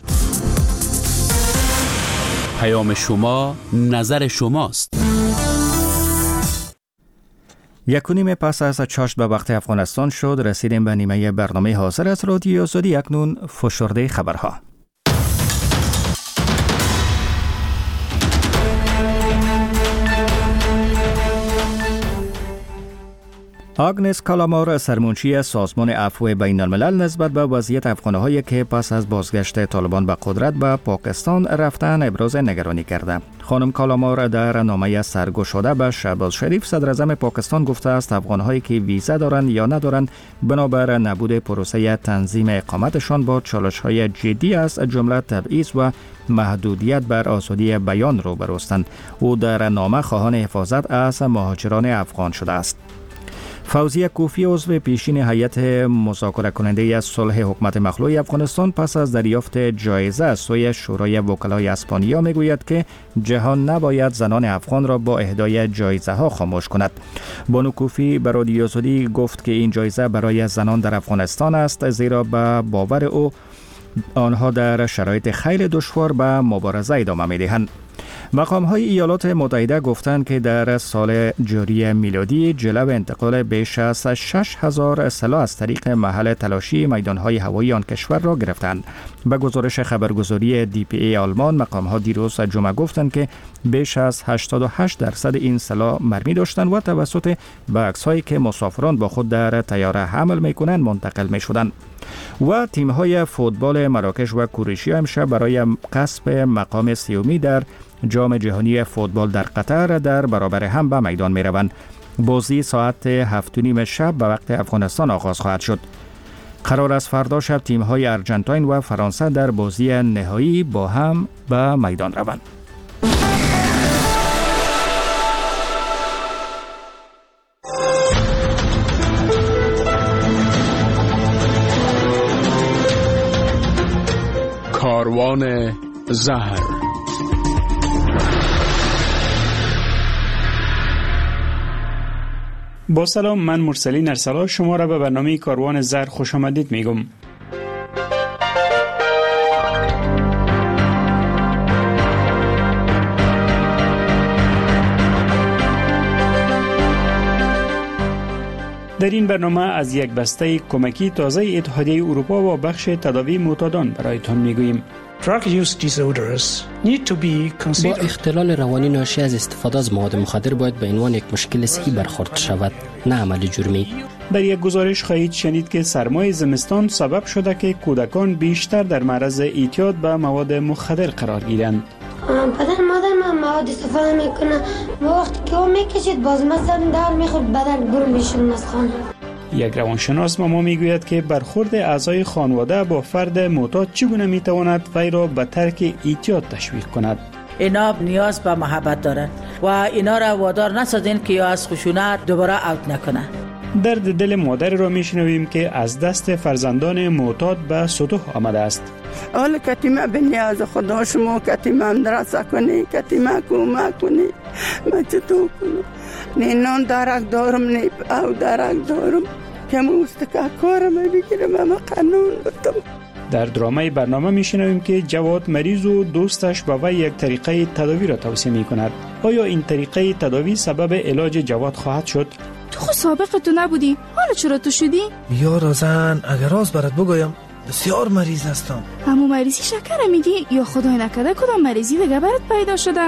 پیام شما نظر شماست. 1:30 پس از چاشت به وقت افغانستان شد. رسیدیم به نیمه برنامه حاضر از رادیو آزادی. اکنون فشرده خبرها. آگنس کالامار، سرمنشی سازمان عفو بین الملل، نسبت به وضعیت افغان‌هایی که پس از بازگشت طالبان به قدرت به پاکستان رفتن ابراز نگرانی کرده. خانم کالامار در نامه سرگشاده به شهباز شریف صدر اعظم پاکستان گفته است افغان‌هایی که ویزا دارند یا ندارند بنابر نبود پروسه تنظیم اقامتشان با چالش‌های جدی از جمله تبعیض و محدودیت بر آزادی بیان روبروستند. او در نامه خواهان حفاظت از مهاجران افغان شده است. فوزیه کوفی، عضو پیشین هیئت مذاکره کننده صلح حکومت مخلوع افغانستان، پس از دریافت جایزه از سوی شورای وکلای اسپانیا میگوید که جهان نباید زنان افغان را با اهدای جایزه ها خاموش کند. بانو کوفی به رادیو آزادی گفت که این جایزه برای زنان در افغانستان است، زیرا به باور او آنها در شرایط خیلی دشوار به مبارزه ادامه می‌دهند. مقام‌های ایالات متحده گفتند که در سال جاری میلادی جلو انتقال بیش از 6,000 سلاح از طریق محل تلاشی میدان‌های هوایی آن کشور را گرفتند. به گزارش خبرگزاری DPA آلمان، مقام‌ها دیروز جمعه گفتند که بیش از 88% این سلاح مرمی داشتند و توسط بکس‌هایی که مسافران با خود در طیاره حمل می‌کنند منتقل می‌شدند. و تیم‌های فوتبال مراکش و کوروشیا امشب برای کسب مقام سیومی در جام جهانی فوتبال در قطر در برابر هم به میدان می‌روند. بازی ساعت 7:30 شب به وقت افغانستان آغاز خواهد شد. قرار است فردا شب تیم‌های ارژانتین و فرانسه در بازی نهایی با هم به میدان روند. کاروان زهر. با سلام، من مرسلین ارسلا شما را به برنامه کاروان زهر خوش آمدید میگم. در این برنامه از یک بسته کمکی تازه اتحادیه اروپا و بخش تداوی معتادان برایتان میگوییم. با اختلال روانی ناشی از استفاده از مواد مخدر باید به عنوان یک مشکل صحی برخورد شود، نه عمل جرمی. در یک گزارش خواهید شنید که سرمای زمستان سبب شده که کودکان بیشتر در معرض اعتیاد به مواد مخدر قرار گیرند. بدن مادر من مواد استفاده میکنه و وقتی که او میکشید باز مثلا دار میخورد بدن برون میشون از خانه. یک روانشناس ما میگوید که برخورد اعضای خانواده با فرد معتاد چگونه میتواند وی را به ترک اعتیاد تشویق کند. اینا نیاز به محبت دارند و اینا را وادار نسازین که یا از خشونت دوباره اوت نکنه. درد دل مادر را میشنویم که از دست فرزندان معتاد به سطوح آمده است. حالا کتیمه به نیاز خدا شما کتیمه هم درسته کنی، کتیمه کمک کنی، من چطور کنم؟ نه نان درک دارم نه او درک دارم که موست که کارم بگیرم اما قانون بودم. در درامه برنامه میشنویم که جواد مریض و دوستش به وی یک طریقه تداوی را توصیه می کند. آیا این طریقه تداوی سبب علاج جواد خواهد شد؟ تو خود سابق تو نبودی، حالا چرا تو شدی؟ بیا رازن، اگر راز برات بگویم بسیار مریض هستم. همون مریضی شکر میگی یا خدای نکرده کدام مریضی دیگه برات پیدا شده؟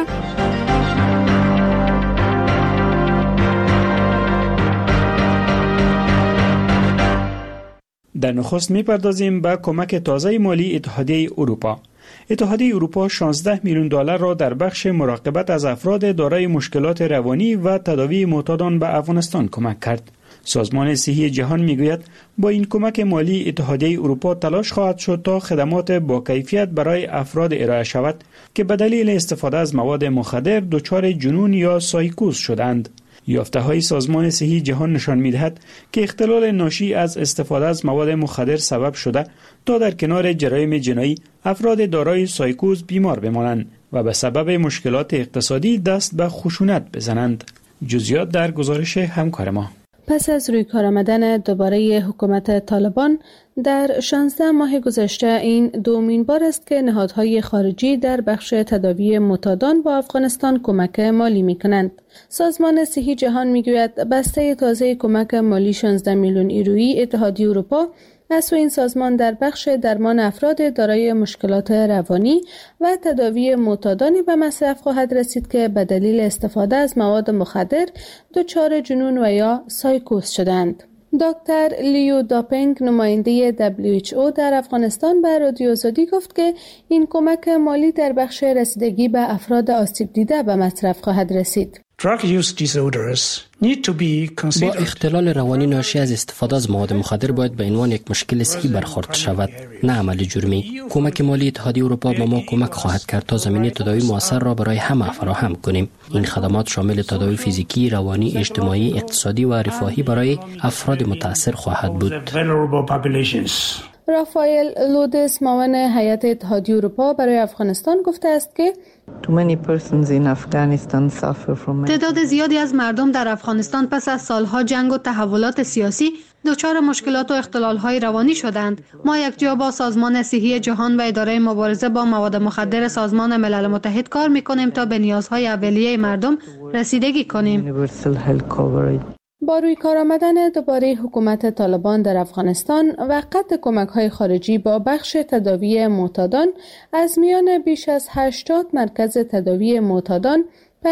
در نخست میپردازیم به کمک تازه مالی اتحادیه اروپا. اتحادیه اروپا 16 میلیون دلار را در بخش مراقبت از افراد دارای مشکلات روانی و تداوی معتادان به افغانستان کمک کرد. سازمان صحی جهان میگوید با این کمک مالی اتحادیه اروپا تلاش خواهد شد تا خدمات با کیفیت برای افراد ارائه شود که به دلیل استفاده از مواد مخدر دچار جنون یا سایکوز شدند. یافته‌های سازمان صحی جهان نشان می‌دهد که اختلال ناشی از استفاده از مواد مخدر سبب شده تا در کنار جرایم جنایی افراد دارای سایکوز بیمار بمانند و به سبب مشکلات اقتصادی دست به خشونت بزنند. جزئیات در گزارش همکار ما. پس از روی کار آمدن دوباره حکومت طالبان در 16 ماه گذشته این دومین بار است که نهادهای خارجی در بخش تداوی معتادان با افغانستان کمک مالی می کنند. سازمان صحی جهان می گوید بسته تازه کمک مالی 16 میلیون یورویی اتحادیه اروپا از سوی این سازمان در بخش درمان افراد دارای مشکلات روانی و تداوی معتادانی به مصرف خواهد رسید که به دلیل استفاده از مواد مخدر دچار جنون و یا سایکوز شدند. دکتر لیو داپنگ نماینده WHO در افغانستان به رادیو آزادی گفت که این کمک مالی در بخش رسیدگی به افراد آسیب دیده به مصرف خواهد رسید. با اختلال روانی ناشی از استفاده از مواد مخدر باید به عنوان یک مشکل صحی برخورد شود، نه عمل جرمی. کمک مالی اتحادیه اروپا به ما کمک خواهد کرد تا زمینه تداوی مؤثر را برای همه فراهم کنیم. این خدمات شامل تداوی فیزیکی، روانی، اجتماعی، اقتصادی و رفاهی برای افراد متاثر خواهد بود. رافائل لودس معاون هیئت اتحادیه اروپا برای افغانستان گفته است که تعداد زیادی از مردم در افغانستان پس از سالها جنگ و تحولات سیاسی دچار مشکلات و اختلال‌های روانی شدند. ما یک جا با سازمان صحی جهان و اداره مبارزه با مواد مخدر سازمان ملل متحد کار می‌کنیم تا به نیازهای اولیه مردم رسیدگی کنیم. با روی کار آمدن دوباره حکومت طالبان در افغانستان و قطع کمک‌های خارجی با بخش تداوی معتادان، از میان بیش از 80 مرکز تداوی معتادان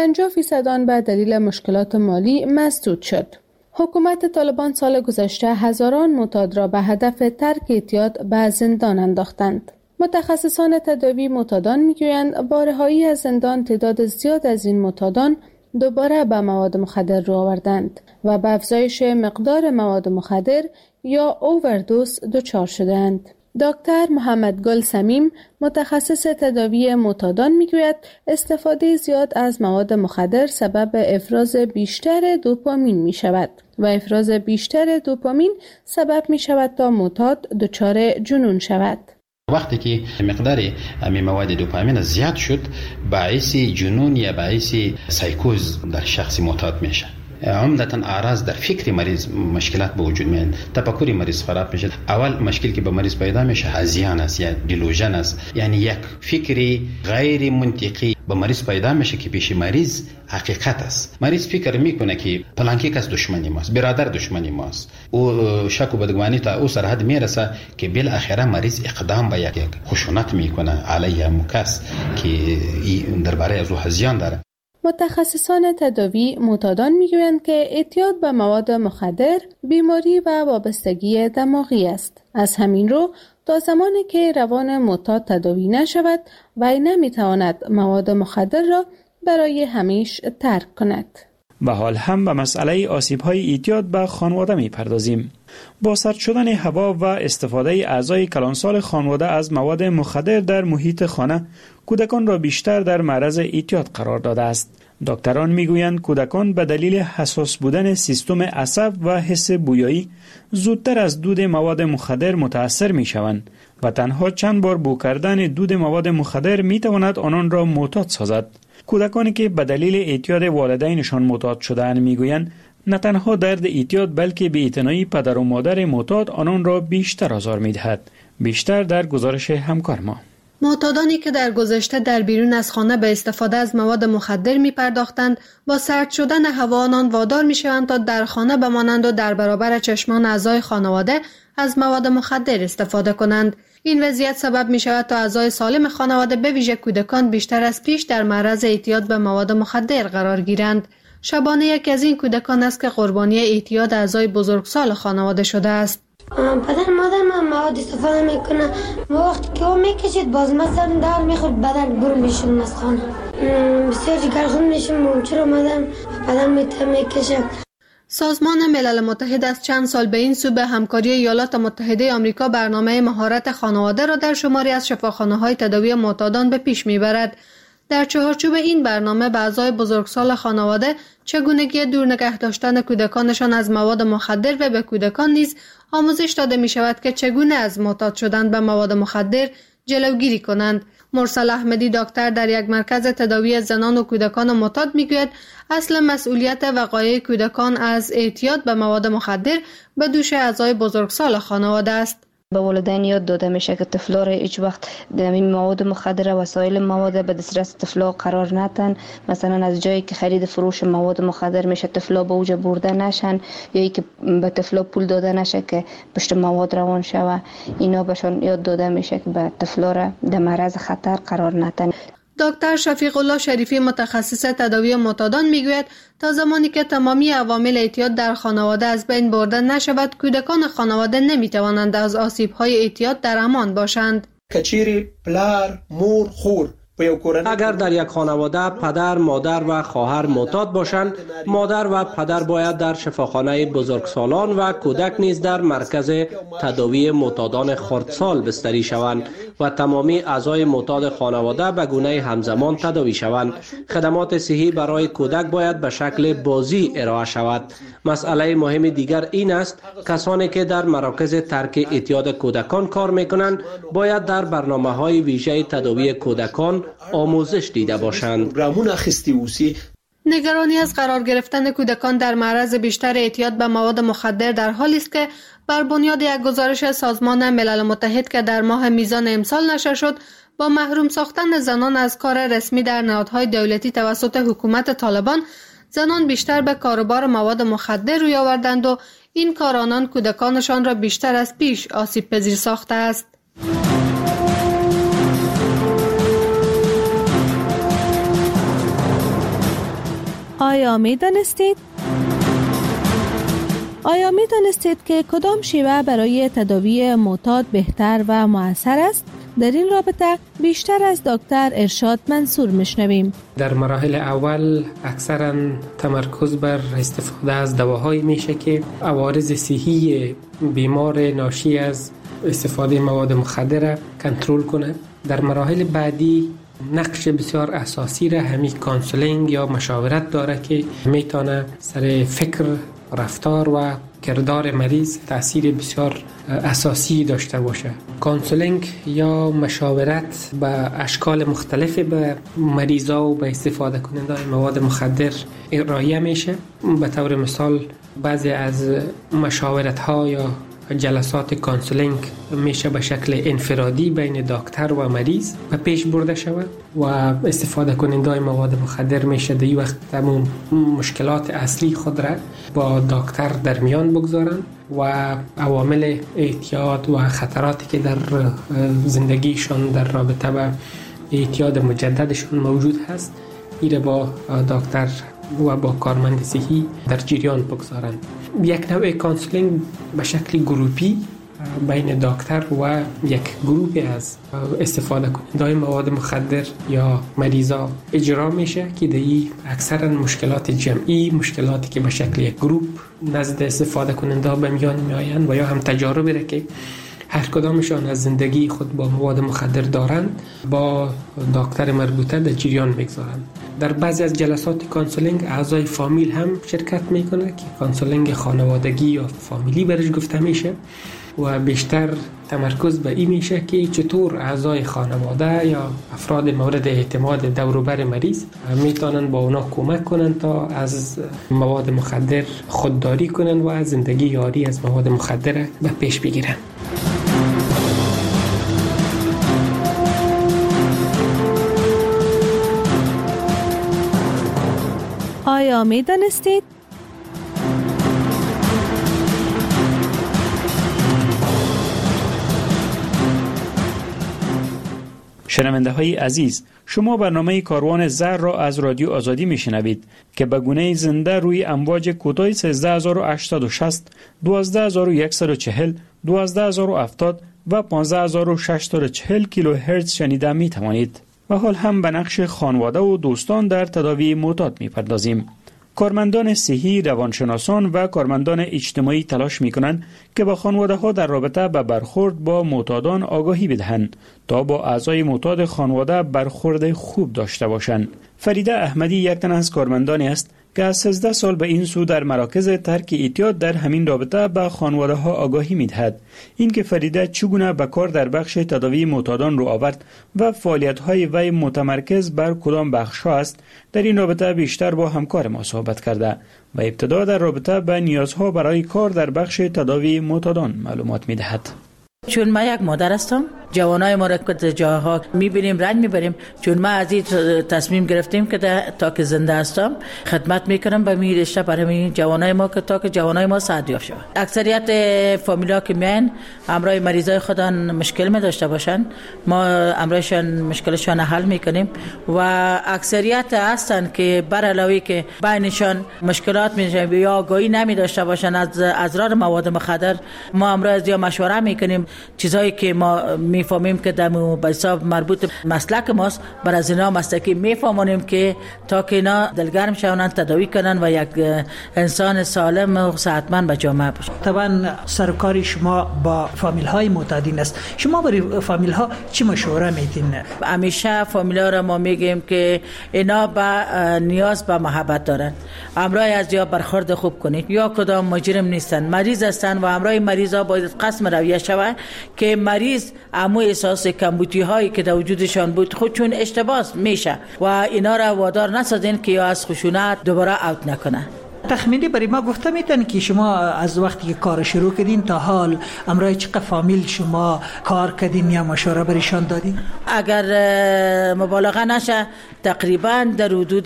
50% آن به دلیل مشکلات مالی مسدود شد. حکومت طالبان سال گذشته هزاران معتاد را به هدف ترک اعتیاد به زندان انداختند. متخصصان تداوی معتادان میگویند با رهایی از زندان تعداد زیاد از این معتادان دوباره به مواد مخدر رو آوردند و به افزایش مقدار مواد مخدر یا اووردوز دچار شدند. دکتر محمد گل سمیم متخصص تداوی معتادان میگوید استفاده زیاد از مواد مخدر سبب افراز بیشتر دوپامین می شود و افراز بیشتر دوپامین سبب می شود تا معتاد دچار جنون شود. وقتی که مقدار مواد دوپامین زیاد شد باعث جنون یا باعث سایکوز در شخص معتاد میشه. عمدتاً اعراض در فکر مریض مشکلات به وجود میاد، تفکر مریض خراب میشه. اول مشکل که به مریض پیدا میشه هذیان است یا دیلوژن است، یعنی یک فکری غیر منطقی به مریض پیدا میشه که پیش مریض حقیقت است. مریض فکر میکنه که فلان کس دشمنی ماست، برادر دشمنی ماست، او شک و بدگمانی تا او سرحد میرسه که بالاخره مریض اقدام به یک خشونت میکنه علیه مکس که درباره از او هذیان داره. متخصصان تداوی معتادان میگویند که اعتیاد به مواد مخدر بیماری و وابستگی دماغی است. از همین رو تا زمانی که روان معتاد تداوی نشود وی نمیتواند مواد مخدر را برای همیشه ترک کند. به حال هم به مسئله آسیب‌های اعتیاد به خانواده می‌پردازیم. با سرد شدن هوا و استفاده اعضای کلانسال خانواده از مواد مخدر در محیط خانه، کودکان را بیشتر در معرض اعتیاد قرار داده است. دکتران میگویند کودکان به دلیل حساس بودن سیستم عصب و حس بویایی زودتر از دود مواد مخدر متاثر میشوند و تنها چند بار بو کردن دود مواد مخدر میتواند آنان را معتاد سازد. کودکانی که به دلیل اعتیاد والدینشان معتاد شده‌اند میگویند نه تنها درد اعتیاد بلکه بی‌اعتنایی پدر و مادر معتاد آنان را بیشتر آزار می‌دهد. بیشتر در گزارش همکار ما. معتادانی که در گذشته در بیرون از خانه به استفاده از مواد مخدر می پرداختند، با سرد شدن هوا آنان وادار می شوند تا در خانه بمانند و در برابر چشمان اعضای خانواده از مواد مخدر استفاده کنند. این وضعیت سبب می شود تا اعضای سالم خانواده به ویژه کودکان بیشتر از پیش در معرض اعتیاد به مواد مخدر قرار گیرند. شبانه یکی از این کودکان است که قربانی اعتیاد اعضای بزرگسال خانواده شده است. بدن مادر من مواد استفاده میکنه و وقتی که او میکشید باز مثلا دار میخورد بدن برون میشون از خانه بسیار جگرخون میشم چرا مادر بدن میکشه. سازمان ملل متحد از چند سال به این سو به همکاری ایالات متحده آمریکا برنامه مهارت خانواده را در شماری از شفاخانه‌های تداوی معتادان به پیش میبرد. در چهارچوب این برنامه به اعضای بزرگسال خانواده چگونگی دور نگه داشتن کودکانشان از مواد مخدر و به کودکان نیز آموزش داده می شود که چگونه از معتاد شدن به مواد مخدر جلوگیری کنند. مرسل احمدی دکتر در یک مرکز تداوی زنان و کودکان معتاد می گوید اصل مسئولیت وقایع کودکان از اعتیاد به مواد مخدر به دوش اعضای بزرگسال خانواده است. به والدین یاد داده میشه که طفلا را هیچ وقت این مواد مخدر و وسایل مواد به دسترس طفلا قرار ندن. مثلا از جایی که خرید فروش مواد مخدر میشه طفلا به اوج برده نشن یا ای که به طفلا پول داده نشه که پشت مواد روان شوه. اینا بهشون یاد داده میشه که به طفلا را در معرض خطر قرار ندن. دکتر شفیق الله شریفی متخصص تداوی معتادان میگوید تا زمانی که تمامی عوامل اعتیاد در خانواده از بین برده نشود کودکان خانواده نمیتوانند از آسیب‌های اعتیاد در امان باشند. کچیری پلار مور خور اگر در یک خانواده پدر، مادر و خواهر معتاد باشند، مادر و پدر باید در شفاخانه بزرگسالان و کودک نیز در مرکز تداوی معتادان خردسال بستری شوند و تمامی اعضای معتاد خانواده به گونه همزمان تداوی شوند. خدمات صحی برای کودک باید به شکل بازی ارائه شود. مسئله مهم دیگر این است کسانی که در مراکز ترک اعتیاد کودکان کار میکنند باید در برنامه‌های ویژه تداوی کودکان آموزش دیده باشند. نگرانی از قرار گرفتن کودکان در معرض بیشتر اعتیاد به مواد مخدر در حالی است که بر بنیاد یک گزارش سازمان ملل متحد که در ماه میزان امسال نشر شد با محروم ساختن زنان از کار رسمی در نهادهای دولتی توسط حکومت طالبان زنان بیشتر به کاروبار مواد مخدر روی آوردند و این کار آنان کودکانشان را بیشتر از پیش آسیب پذیر ساخته است. آیا می دانستید که کدام شیوه برای تداوی معتاد بهتر و مؤثر است؟ در این رابطه بیشتر از دکتر ارشاد منصور میشنویم. در مراحل اول اکثرا تمرکز بر استفاده از دواهایی میشه که عوارض صحی بیمار ناشی از استفاده مواد مخدر را کنترل کنه. در مراحل بعدی نقش بسیار اساسی را همین کانسولینگ یا مشاورت داره که میتونه سر فکر، رفتار و کردار مریض تأثیر بسیار اساسی داشته باشه. کانسولینگ یا مشاورت به اشکال مختلف به مریضا و به استفاده کننده مواد مخدر ارائه میشه. به طور مثال بعضی از مشاورت ها یا جلسات کانسولینگ میشه به شکل انفرادی بین دکتر و مریض و پیش برده شود و استفاده کننده مواد مخدر میشه در این وقت تمام مشکلات اصلی خود را با دکتر در میان بگذارن و عوامل اعتیاد و خطراتی که در زندگیشان در رابطه با اعتیاد مجددشون موجود هست ایره با دکتر و با کارمند صحی در جریان بگذارند. یک نوع کانسولینگ به شکل گروپی بین دکتر و یک گروه از استفاده کننده مواد مخدر یا مریضا اجرا میشه که دی اکثرا مشکلات جمعی، مشکلاتی که به شکل یک گروپ نزد استفاده کننده به میان میآیند و یا هم تجاربی را که هر کدامشان از زندگی خود با مواد مخدر دارند با دکتر مربوطه در جریان بگذارند. در بعضی از جلسات کانسولینگ اعضای فامیل هم شرکت میکنه که کانسولینگ خانوادگی یا فامیلی برش گفته میشه و بیشتر تمرکز به این میشه که چطور اعضای خانواده یا افراد مورد اعتماد دور و بر مریض میتونن با اونا کمک کنن تا از مواد مخدر خودداری کنن و از زندگی یاری از مواد مخدر به پیش بگیرن. آیا می دانستید؟ شنونده های عزیز، شما برنامه کاروان زر را از رادیو آزادی می شنوید که به گونه زنده روی امواج کوتاه 13860، 12140، 12070 و 15640 کیلوهرتز شنیده می توانید. و حال هم به نقش خانواده و دوستان در تداوی معتاد می پردازیم. کارمندان صحی، روانشناسان و کارمندان اجتماعی تلاش می کنند که با خانواده ها در رابطه به برخورد با معتادان آگاهی بدهند تا با اعضای معتاد خانواده برخورد خوب داشته باشند. فریده احمدی یک تن از کارمندانی است که از 13 سال به این سو در مراکز ترک اعتیاد در همین رابطه به خانواده ها آگاهی می دهد. این که فریده چگونه به کار در بخش تداوی معتادان رو آورد و فعالیت های وی متمرکز بر کدام بخش ها است، در این رابطه بیشتر با همکار ما صحبت کرده و ابتدا در رابطه به نیازها برای کار در بخش تداوی معتادان معلومات می دهد. چون من یک مادر هستم، جوانای ما را که جاها میبینیم رنج میبریم، چون ما از این تصمیم گرفتیم که تا که زنده هستم خدمت میکنم به می رشته برای جوانای ما که تا که جوانای ما سعادت یافته شود. اکثریت فامیلا که میان همراه مریضای خودان مشکل می داشته باشن، ما همراهشان مشکلشان حل میکنیم و اکثریت هستن که بر علاوه که بینشان مشکلات میشه یا آگاهی نمی داشته باشن از اضرار مواد مخدر، ما همراه از یا مشوره میکنیم چیزایی که ما میفهمیم که در به حساب مربوط مسلک ماست، بر از اینا مسلکی میفهمونیم که تا که اینا دلگرم شونن تداوی کنن و یک انسان سالم و صحتمند به جامعه باشن. طبعا سرکاری شما با فامیل های معتادین است. شما برای فامیل ها چی مشوره میدین؟ همیشه فامیل ها را ما میگیم که اینا به نیاز به محبت دارن، همراه از یا برخورد خوب کنید، یا کدام مجرم نیستن، مریض هستن و همراه مریض ها باید قسم رویه شود که مریض امو احساس کمبودی هایی که در وجودشان بود خودشون اشتباه میشه و اینا را وادار نسازین که یا از خشونت دوباره اوت نکنه. تخمینی برای ما گفته میتونی که شما از وقتی که کار شروع کردین تا حال امرای چقدر فامیل شما کار کردین یا مشوره برایشان دادین؟ اگر مبالغه نشه تقریبا در حدود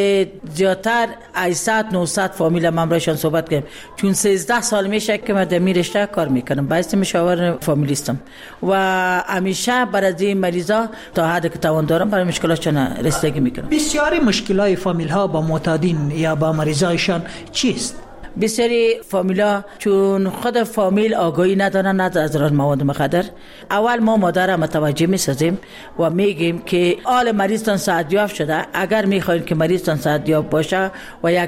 زیادتر 800-900 فامیل امرایشان صحبت کردیم، چون 13 سال میشه که من در می رشته کار میکنم، باعث مشاور فامیلیستم و همیشه برای این مریضا تا حد که توان دارم برای مشکلاتشان رسیدگی میکنم. بسیاری مشکلات فامیل ها با معتادین یا با مریضایشان چیست؟ بسیاری فامیلا چون خود فامیل آگاهی ندارن از اضرار مواد مخدر، اول ما مادر را متوجه میسازیم و میگیم که آل مریضتان سعادت شده، اگر میخواین که مریضتان سعادت باشه و یک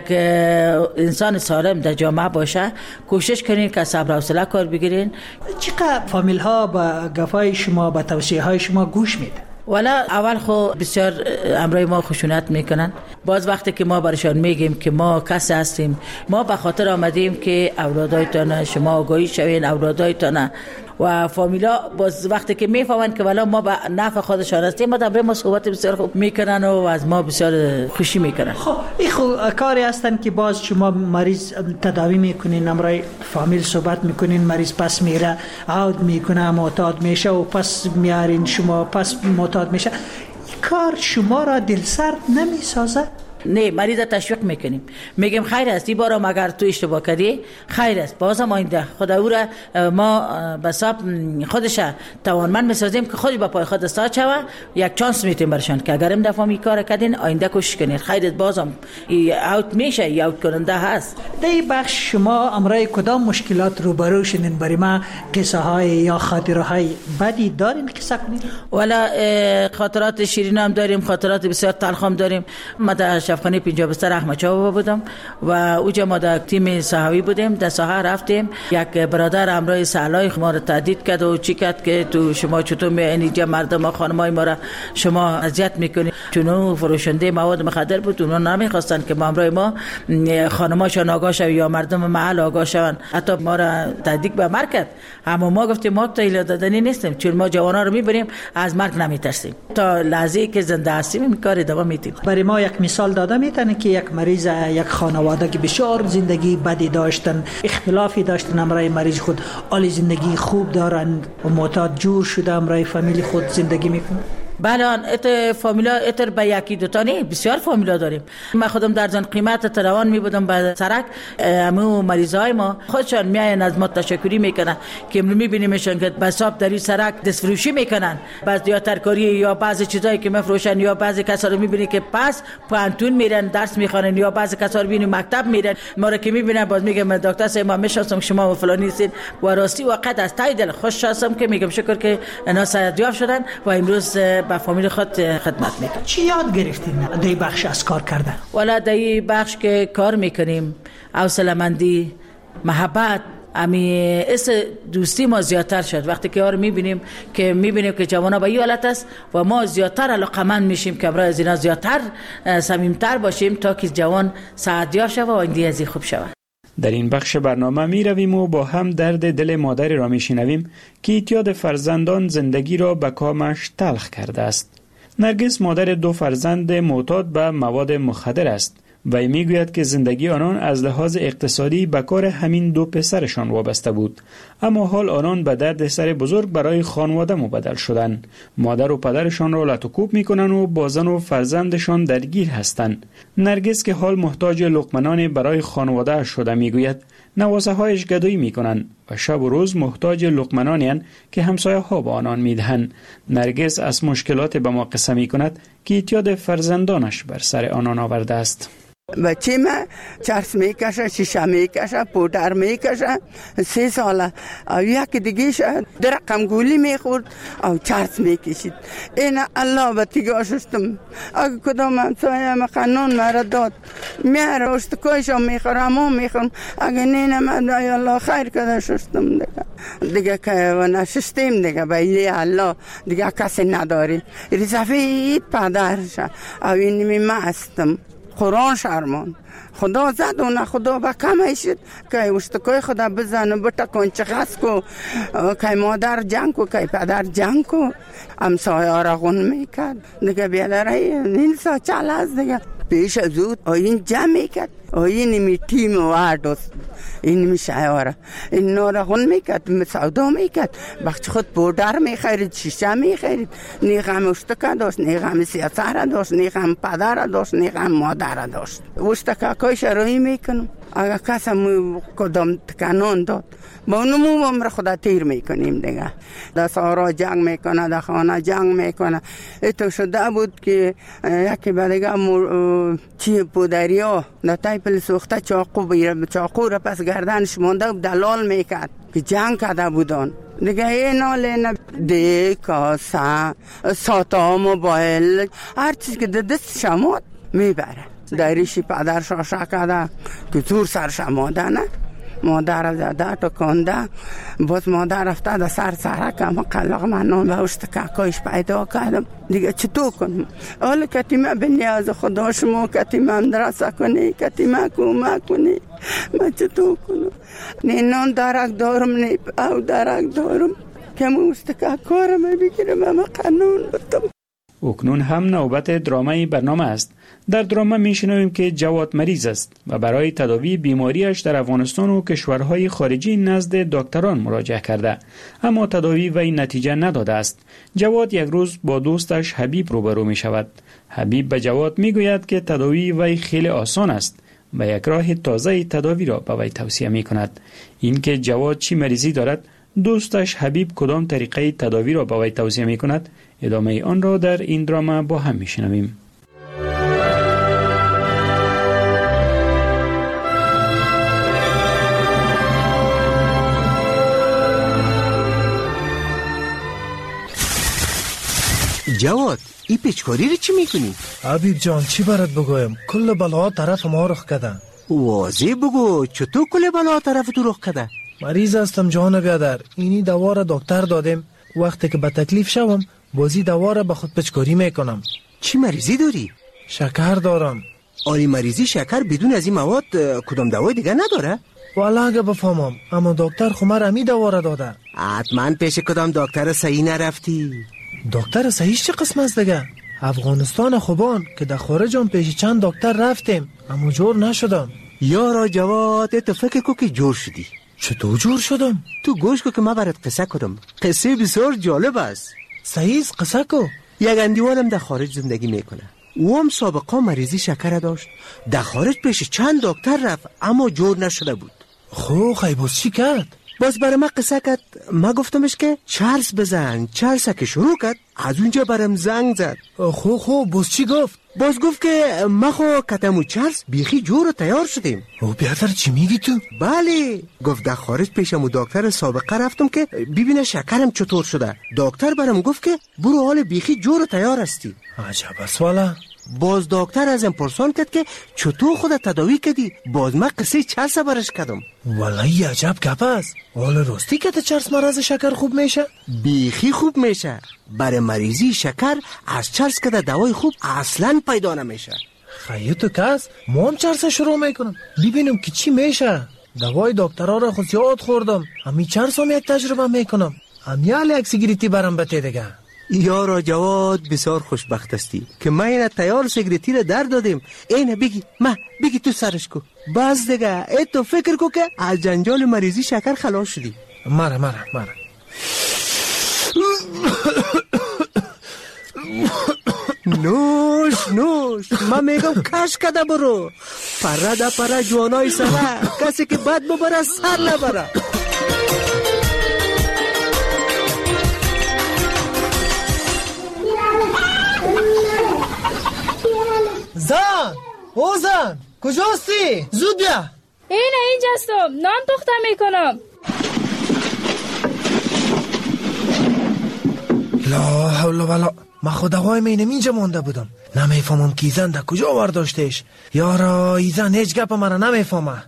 انسان سالم در جامعه باشه کوشش کنین که صبر و حوصله کار بگیرین. چقدر فامیل ها با گفای شما با توصیه های شما گوش میده؟ ولی اول خو بسیار امرای ما خشونت میکنن، باز وقتی که ما برشان میگیم که ما کسی هستیم، ما به خاطر آمدیم که اولادایتان شما آگاهی شوین، اولادایتان و فامیلا باز وقتی که میفهمن که والا ما به نفع خودشان هستیم، ما در ما صحبت بسیار خوب میکنن و از ما بسیار خوشی میکنن. خب این کاری هستن که باز شما مریض تداوی میکنین، امرای فامیل صحبت میکنین، مریض پس میره عود میکنه معتاد میشه و پس میارین شما پس معتاد میشه، کار شما را دلسرد نمیسازه؟ نه، مریض تشویق میکنیم، میگیم خیر است این بارم اگر تو اشتباه کردی خیر است، بازم آینده خدا او را ما به حساب خودش توانمند میسازیم که خودی با پای خود استاد شوه، یک چانس میتیم برشان که اگر این دفعه می کار کردین آینده کوشش کنید، خیر است بازم اوت میشه، اوت کننده هست. در این بخش شما امرای کدام مشکلات روبرو شدین؟ برای ما قصه های یا خاطره های بدی دارین که سکنید؟ والا خاطرات شیرین هم داریم، خاطرات بسیار تلخ هم داریم. ما در شفاخانه پنجاه بستر احمد شاه بودم و اوجا ما در تیم صحوی بودیم، در ساحه رفتیم، یک برادر همراه سالای ما رو تهدید کرد و چی کرد که تو شما چطور میایین اینجا مردم خانمای ما را شما اذیت میکنید، چون اون فروشنده مواد مخدر بود، اونا نمیخواستن که ما همراه ما خانماشون آگاه شوند یا مردم محل آگاه شوند، حتی ما را تهدید به مرگ کرد. اما ما گفتیم ما تا ایلا دادنی نیستیم، چون ما جوانا رو میبریم از مرگ نمیترسیم، تا لحظه‌ای که زنده هستیم این کار ادامه میدیم. برای ما یک مثال داده میتونه که یک مریض یک خانواده که بسیار زندگی بدی داشتن، اختلافی داشتن، امرای مریض خود حال زندگی خوب دارن و معتاد جور شده، امرای فامیلی خود زندگی میکنن؟ بله ات فامیلا اتر به یکی دوتا نه، بسیار فامیلا داریم. من خودم در زن قیمت تروان می بودم به سرک، همه مریضای ما خودشان میاین از ما تشکری میکنن که میبینیمشون که به حساب در این سرک دستفروشی میکنن، بعضی یا ترکاری یا بعضی چیزایی که میفروشن، یا بعضی کسا رو میبینی که پس پانتون میرن درس میخوانن، یا بعضی کسا رو میبینی مکتب میرن. ما رو که میبینن باز میگم دکتر صاحب ما میشناسم شما و فلانی هستین و راستی وقت از تای دل خوش هستم که میگم شکر که اینا سعادت شدن و امروز به فامیل خود خدمت میکنم. چی یاد گرفتین در بخش از کار کردن؟ والا در بخش که کار میکنیم حوصله‌مندی، محبت، امی اس دوستی ما زیادتر شد. وقتی که رو میبینیم که جوانا به این حالت است و ما زیادتر علاقمند میشیم که برای از اینا زیادتر صمیم‌تر باشیم تا که جوان سعادت شود و آینده از خوب شود. در این بخش برنامه می رویم و با هم درد دل مادری را می شنویم که اعتیاد فرزندان زندگی را به کامش تلخ کرده است. نرگس مادر 2 فرزند معتاد به مواد مخدر است و می گوید که زندگی آنان از لحاظ اقتصادی به کار همین 2 پسرشان وابسته بود، اما حال آنان به درد سر بزرگ برای خانواده مبدل شدند. مادر و پدرشان را لطوکوب می کنند و با زن و فرزندشان درگیر هستند. نرگس که حال محتاج لقمنان برای خانواده شده می گوید نواسه هایش گدایی می کنند و شب و روز محتاج لقمنانی هستند که همسایه ها با آنان می دهند. نرگس از مشکلات به ما قصه می کند که اعتیاد فرزندانش بر سر آنان آورده است. بچه ما چرس میکشه، شیشه میکشه، پودر میکشه، 3 ساله او یکی دیگه شد درقم گولی میخورد او چرس میکشید. این الله به تیگه شستم اگه کدام همسایه ما قانون مرا داد میاره اشتکایش هم میخورم هم میخورم، اگه نینم ادای الله خیر کده شستم دیگه که نشستیم دیگه به ایلی الله دیگه کسی نداریم. رزفید پدرش او اینمی ما هستم قرآن شرمان خدا زد و نه خدا با کم شد که اشتکای خدا بزنه بتکن چه خست کو که مادر جنگ کو که پدر جنگ کو همسایه ها را غن میکرد دیگه بیادره این سا چل هست دیگه پیش زود این جمع میکرد این می تیم و هردوست این می شایواره این نارا غن میکرد سودا میکرد بخش خود پودر میخرید شیشه میخرید نیغم اشتکا داشت نیغم سیاسه داشت نیغم پدر داشت نیغم مادر داشت اشتکا کاش روی میکنم اگه کسم کدام تکنان داد با اونمو عمر خدا تیر میکنیم دیگه. در سارا جنگ میکنه، در خانه جنگ میکنه. ایتو شده بود که یکی بدگه چی پودری ها در تایپل سوخته چاقو را پس گردنش مانده دلال میکرد که جنگ کرده بودن دیگه. این حال دیکاسه ساتا موبایل هر چیز که دست شماد میبره. دریشی پدر شاشه کرده که زور سر شماده نه مادر زده تو کنده باز مادر رفته در سر سرک اما قلق منان به اشتکاکایش پیدا کردم دیگه چطور کنم. حالا کتیمه به نیاز خدا شما کتیمه هم درسته کنی کتیمه کمک کنی من چطور کنم. نه نان درک دارم نه او درک دارم که من اشتکاکارم بگیرم اما قانون بودم. اکنون هم نوبت درامای برنامه است. در درامه میشنویم که جواد مریض است و برای تداوی بیماریش در افغانستان و کشورهای خارجی نزد دکتران مراجعه کرده، اما تداوی وی نتیجه نداده است. جواد یک روز با دوستش حبیب روبرو می شود. حبیب به جواد می گوید که تداوی وی خیلی آسان است و یک راه تازه تداوی را به وی توصیه می کند. اینکه جواد چی مریضی دارد، دوستش حبیب کدام طریقه تداوی را به وی توصیه می کند، ادامه آن را در این درامه با هم می شنویم. جواد این پیچکاری رو چی میکنی؟ حبیب جان چی برات بگویم؟ کل بلا طرف ما رخ کده. واضح بگو چطور کل بلا طرف تو رخ کده؟ مریض هستم جان بیادر. اینی دوا را دکتر دادم، وقتی که به تکلیف شوم بازی دوا را به خود پیچکاری میکنم. چی مریضی داری؟ شکر دارم. آری مریضی شکر بدون از این مواد کدام دوای دیگه نداره؟ والا اگه بفهمم، اما دکتر خمر امی دوا را داده. حتما پیش کدام دکتر صحیح نرفتی؟ دکتر صحیح چه قسم است دیگه؟ افغانستان خوبان که در خارجم پیش چند دکتر رفتیم اما جور نشدم. یارا جواد تو فکر کو که جور شدی. چطور جور شدم؟ تو گوش کو که ما برات قصه کدم. قصه بسیار جالب است. صحیح قصه کو. یک اندیوانم در خارج زندگی میکنه. او هم سابقه مریضی شکر داشت. در خارج پیش چند دکتر رفت اما جور نشده بود. خو خیلی چی کرد؟ باز برای ما قصه کرد. ما گفتمش که چرس بزن. چرس که شروع کرد از اونجا برام زنگ زد. خو باز چی گفت؟ باز گفت که ما خو کتم و چرس بیخی جور و تیار شدیم. او بیادر چی میگی تو؟ بله گفت در خارج پیشم و دکتر سابقه رفتم که ببینه شکرم چطور شده. دکتر برام گفت که برو حال بیخی جور و تیار هستی. عجب است والا. باز دکتر ازم پرسان کرد که چطور خودت تداوی کردی. باز من قصه چرس برش کردم. والله عجب گپ است. حال راستی که چرس مرض شکر خوب میشه؟ بیخی خوب میشه. برای مریضی شکر از چرس که دوای خوب اصلا پیدا نمیشه. خیلی تو کس ما هم چرس شروع میکنم ببینم که چی میشه. دوای دکترها را خود یاد خوردم. امی چرس هم یک تجربه میکنم. امیال یک سیگریتی برام بده دیگه. یارا جواد بسیار خوشبخت هستی که ما این تیار سیگریتی را در دادیم. اینه بگی تو سرش کو. باز دیگه ای تو فکر کو که از جنجال مریضی شکر خلاص شدی. مره نوش من میگم کش کده برو. پره دا پره جوانای سره. کسی که بد ببره سر نبره. زن کجاستی؟ زود بیا. اینجاستم. نان تخته میکنم. لا حول ولا. من خود دوای مینم اینجا مونده بودم. نمیفهمم کی زن در کجا ورداشتش. یارا ای زن هیچ گپ مرا نمیفهمه.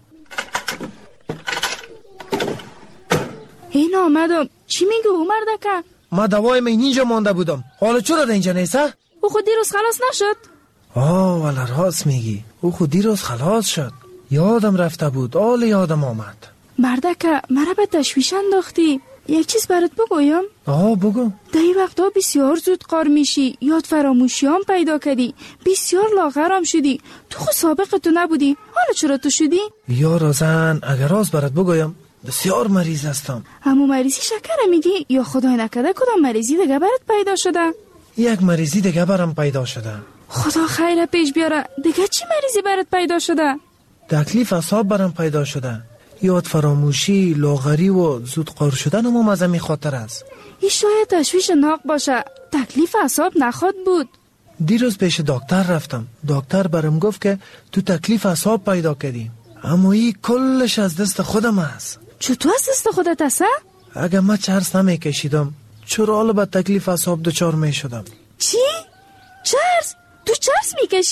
این آمدم. چی میگو عمر دکه؟ من دوای من اینجا مونده بودم. حالا چرا اینجا نیسته؟ او خود دیروز خلاص نشد؟ والا راست میگی. او خود دیروز خلاص شد. یادم رفته بود. حالا یادم آمد. بردکه مرا به تشویش انداختی. یک چیز برات بگویم؟ بگو. در این وقتا بسیار زود قار میشی. یاد فراموشی هم پیدا کردی. بسیار لاغرم شدی. تو خود سابق تو نبودی. حالا چرا تو شدی؟ یارا زن اگر راست برات بگویم بسیار مریض هستم. همون مریضی شکر میگی یا خدای نکرده کدام مریضی دیگه برات پیدا شده؟ یک مریضی دیگه برام پیدا شده. خدا خیر پیش بیاره. دیگه چی مریضی برات پیدا شده؟ تکلیف اعصاب برام پیدا شده. یاد فراموشی، لاغری و زود قار شدن هم از همین خاطر است. این شاید تشویش ناق باشه. تکلیف اعصاب نخواد بود. دیروز پیش دکتر رفتم. دکتر برام گفت که تو تکلیف اعصاب پیدا کردی. اما این کلش از دست خودم است. چطور از دست خودت است؟ اگه من چرس نمیکشیدم چرا حالا به تکلیف اعصاب دچار میشدم؟ چی؟ چرس؟ تو چرس میکشی؟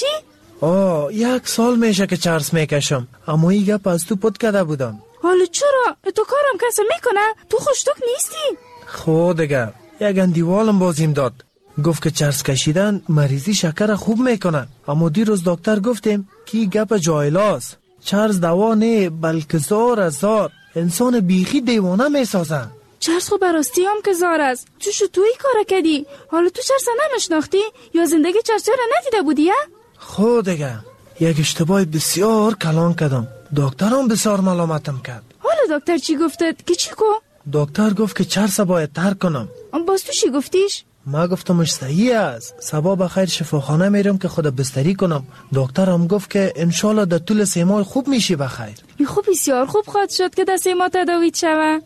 1 سال میشه که چرس میکشم. اما این گپ از تو پد کرده بودم. حالا چرا؟ تو کارم کسی میکنه؟ تو خوشتوک نیستی؟ خود دیگه یک اندیوالم بازیم داد. گفت که چرس کشیدن مریضی شکر خوب میکنه. اما دیروز دکتر گفتیم که گپ جایلاست. چرس دوا نه بلکه زار انسان بیخی دیوانه میسازه. چرس خو براستی هم که زار است. توی کار کردی؟ حالا تو چرس نمیشناختی یا زندگی چرس را ندیده بودی؟ خود دیگه یک اشتباه بسیار کلان کردم. دکترم بسیار ملامتم کرد. حالا دکتر چی گفتت که چی کو؟ دکتر گفت که چرس باید ترک کنم. باز تو چی گفتیش؟ ما گفتمش صحیح است. صبح بخیر شفاخانه میرم که خود بستری کنم. دکترم گفت که انشالله در طول 3 ماه خوب میشی بخیر. این خوب بسیار خوب خواهد شد که در 3 ماه تداویت شوه.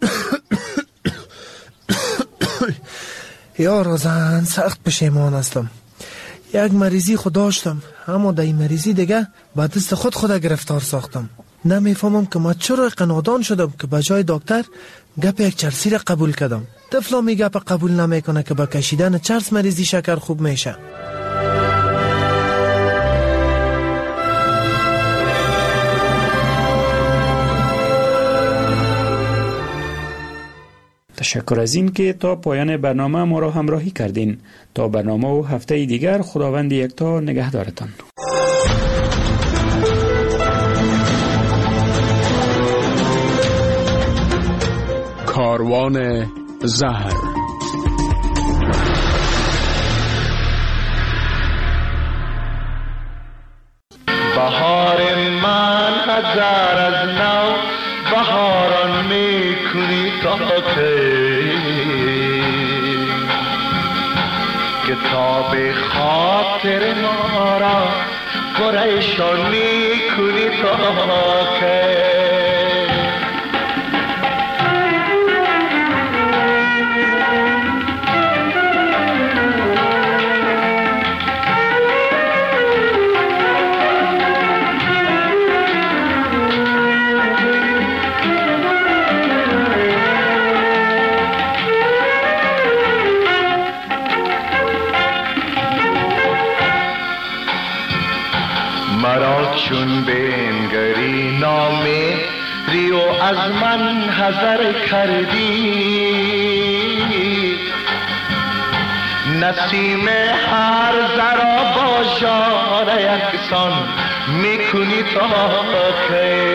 یا روزن سخت پشیمان هستم. یک مریضی خود داشتم اما در این مریضی دیگه با دست خود گرفتار ساختم. نمیفهمم که من چرا قنادان شدم که بجای دکتر گپ یک چرسی را قبول کردم. طفلا می گپ قبول نمیکنه که با کشیدن چرس مریضی شکر خوب میشه. تشکر از این که تا پایان برنامه ما را همراهی کردین. تا برنامه و هفته دیگر خداوند یکتا نگهدارتان. کاروان زهر. بهار من هزار از نو بهاران میکنی تا که کتاب خاطر ما را پریشانی کنی تا که مرا چون بنگری نامه ریو از من حذر کردی نسیم هر ذرا با ژاله یکسان میکنی تا که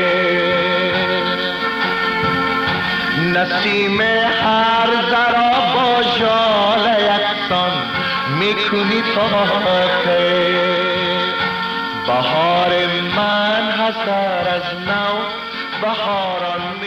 نسیم هر ذرا با ژاله یکسان میکنی تا که بهار من حسر از نو بهاران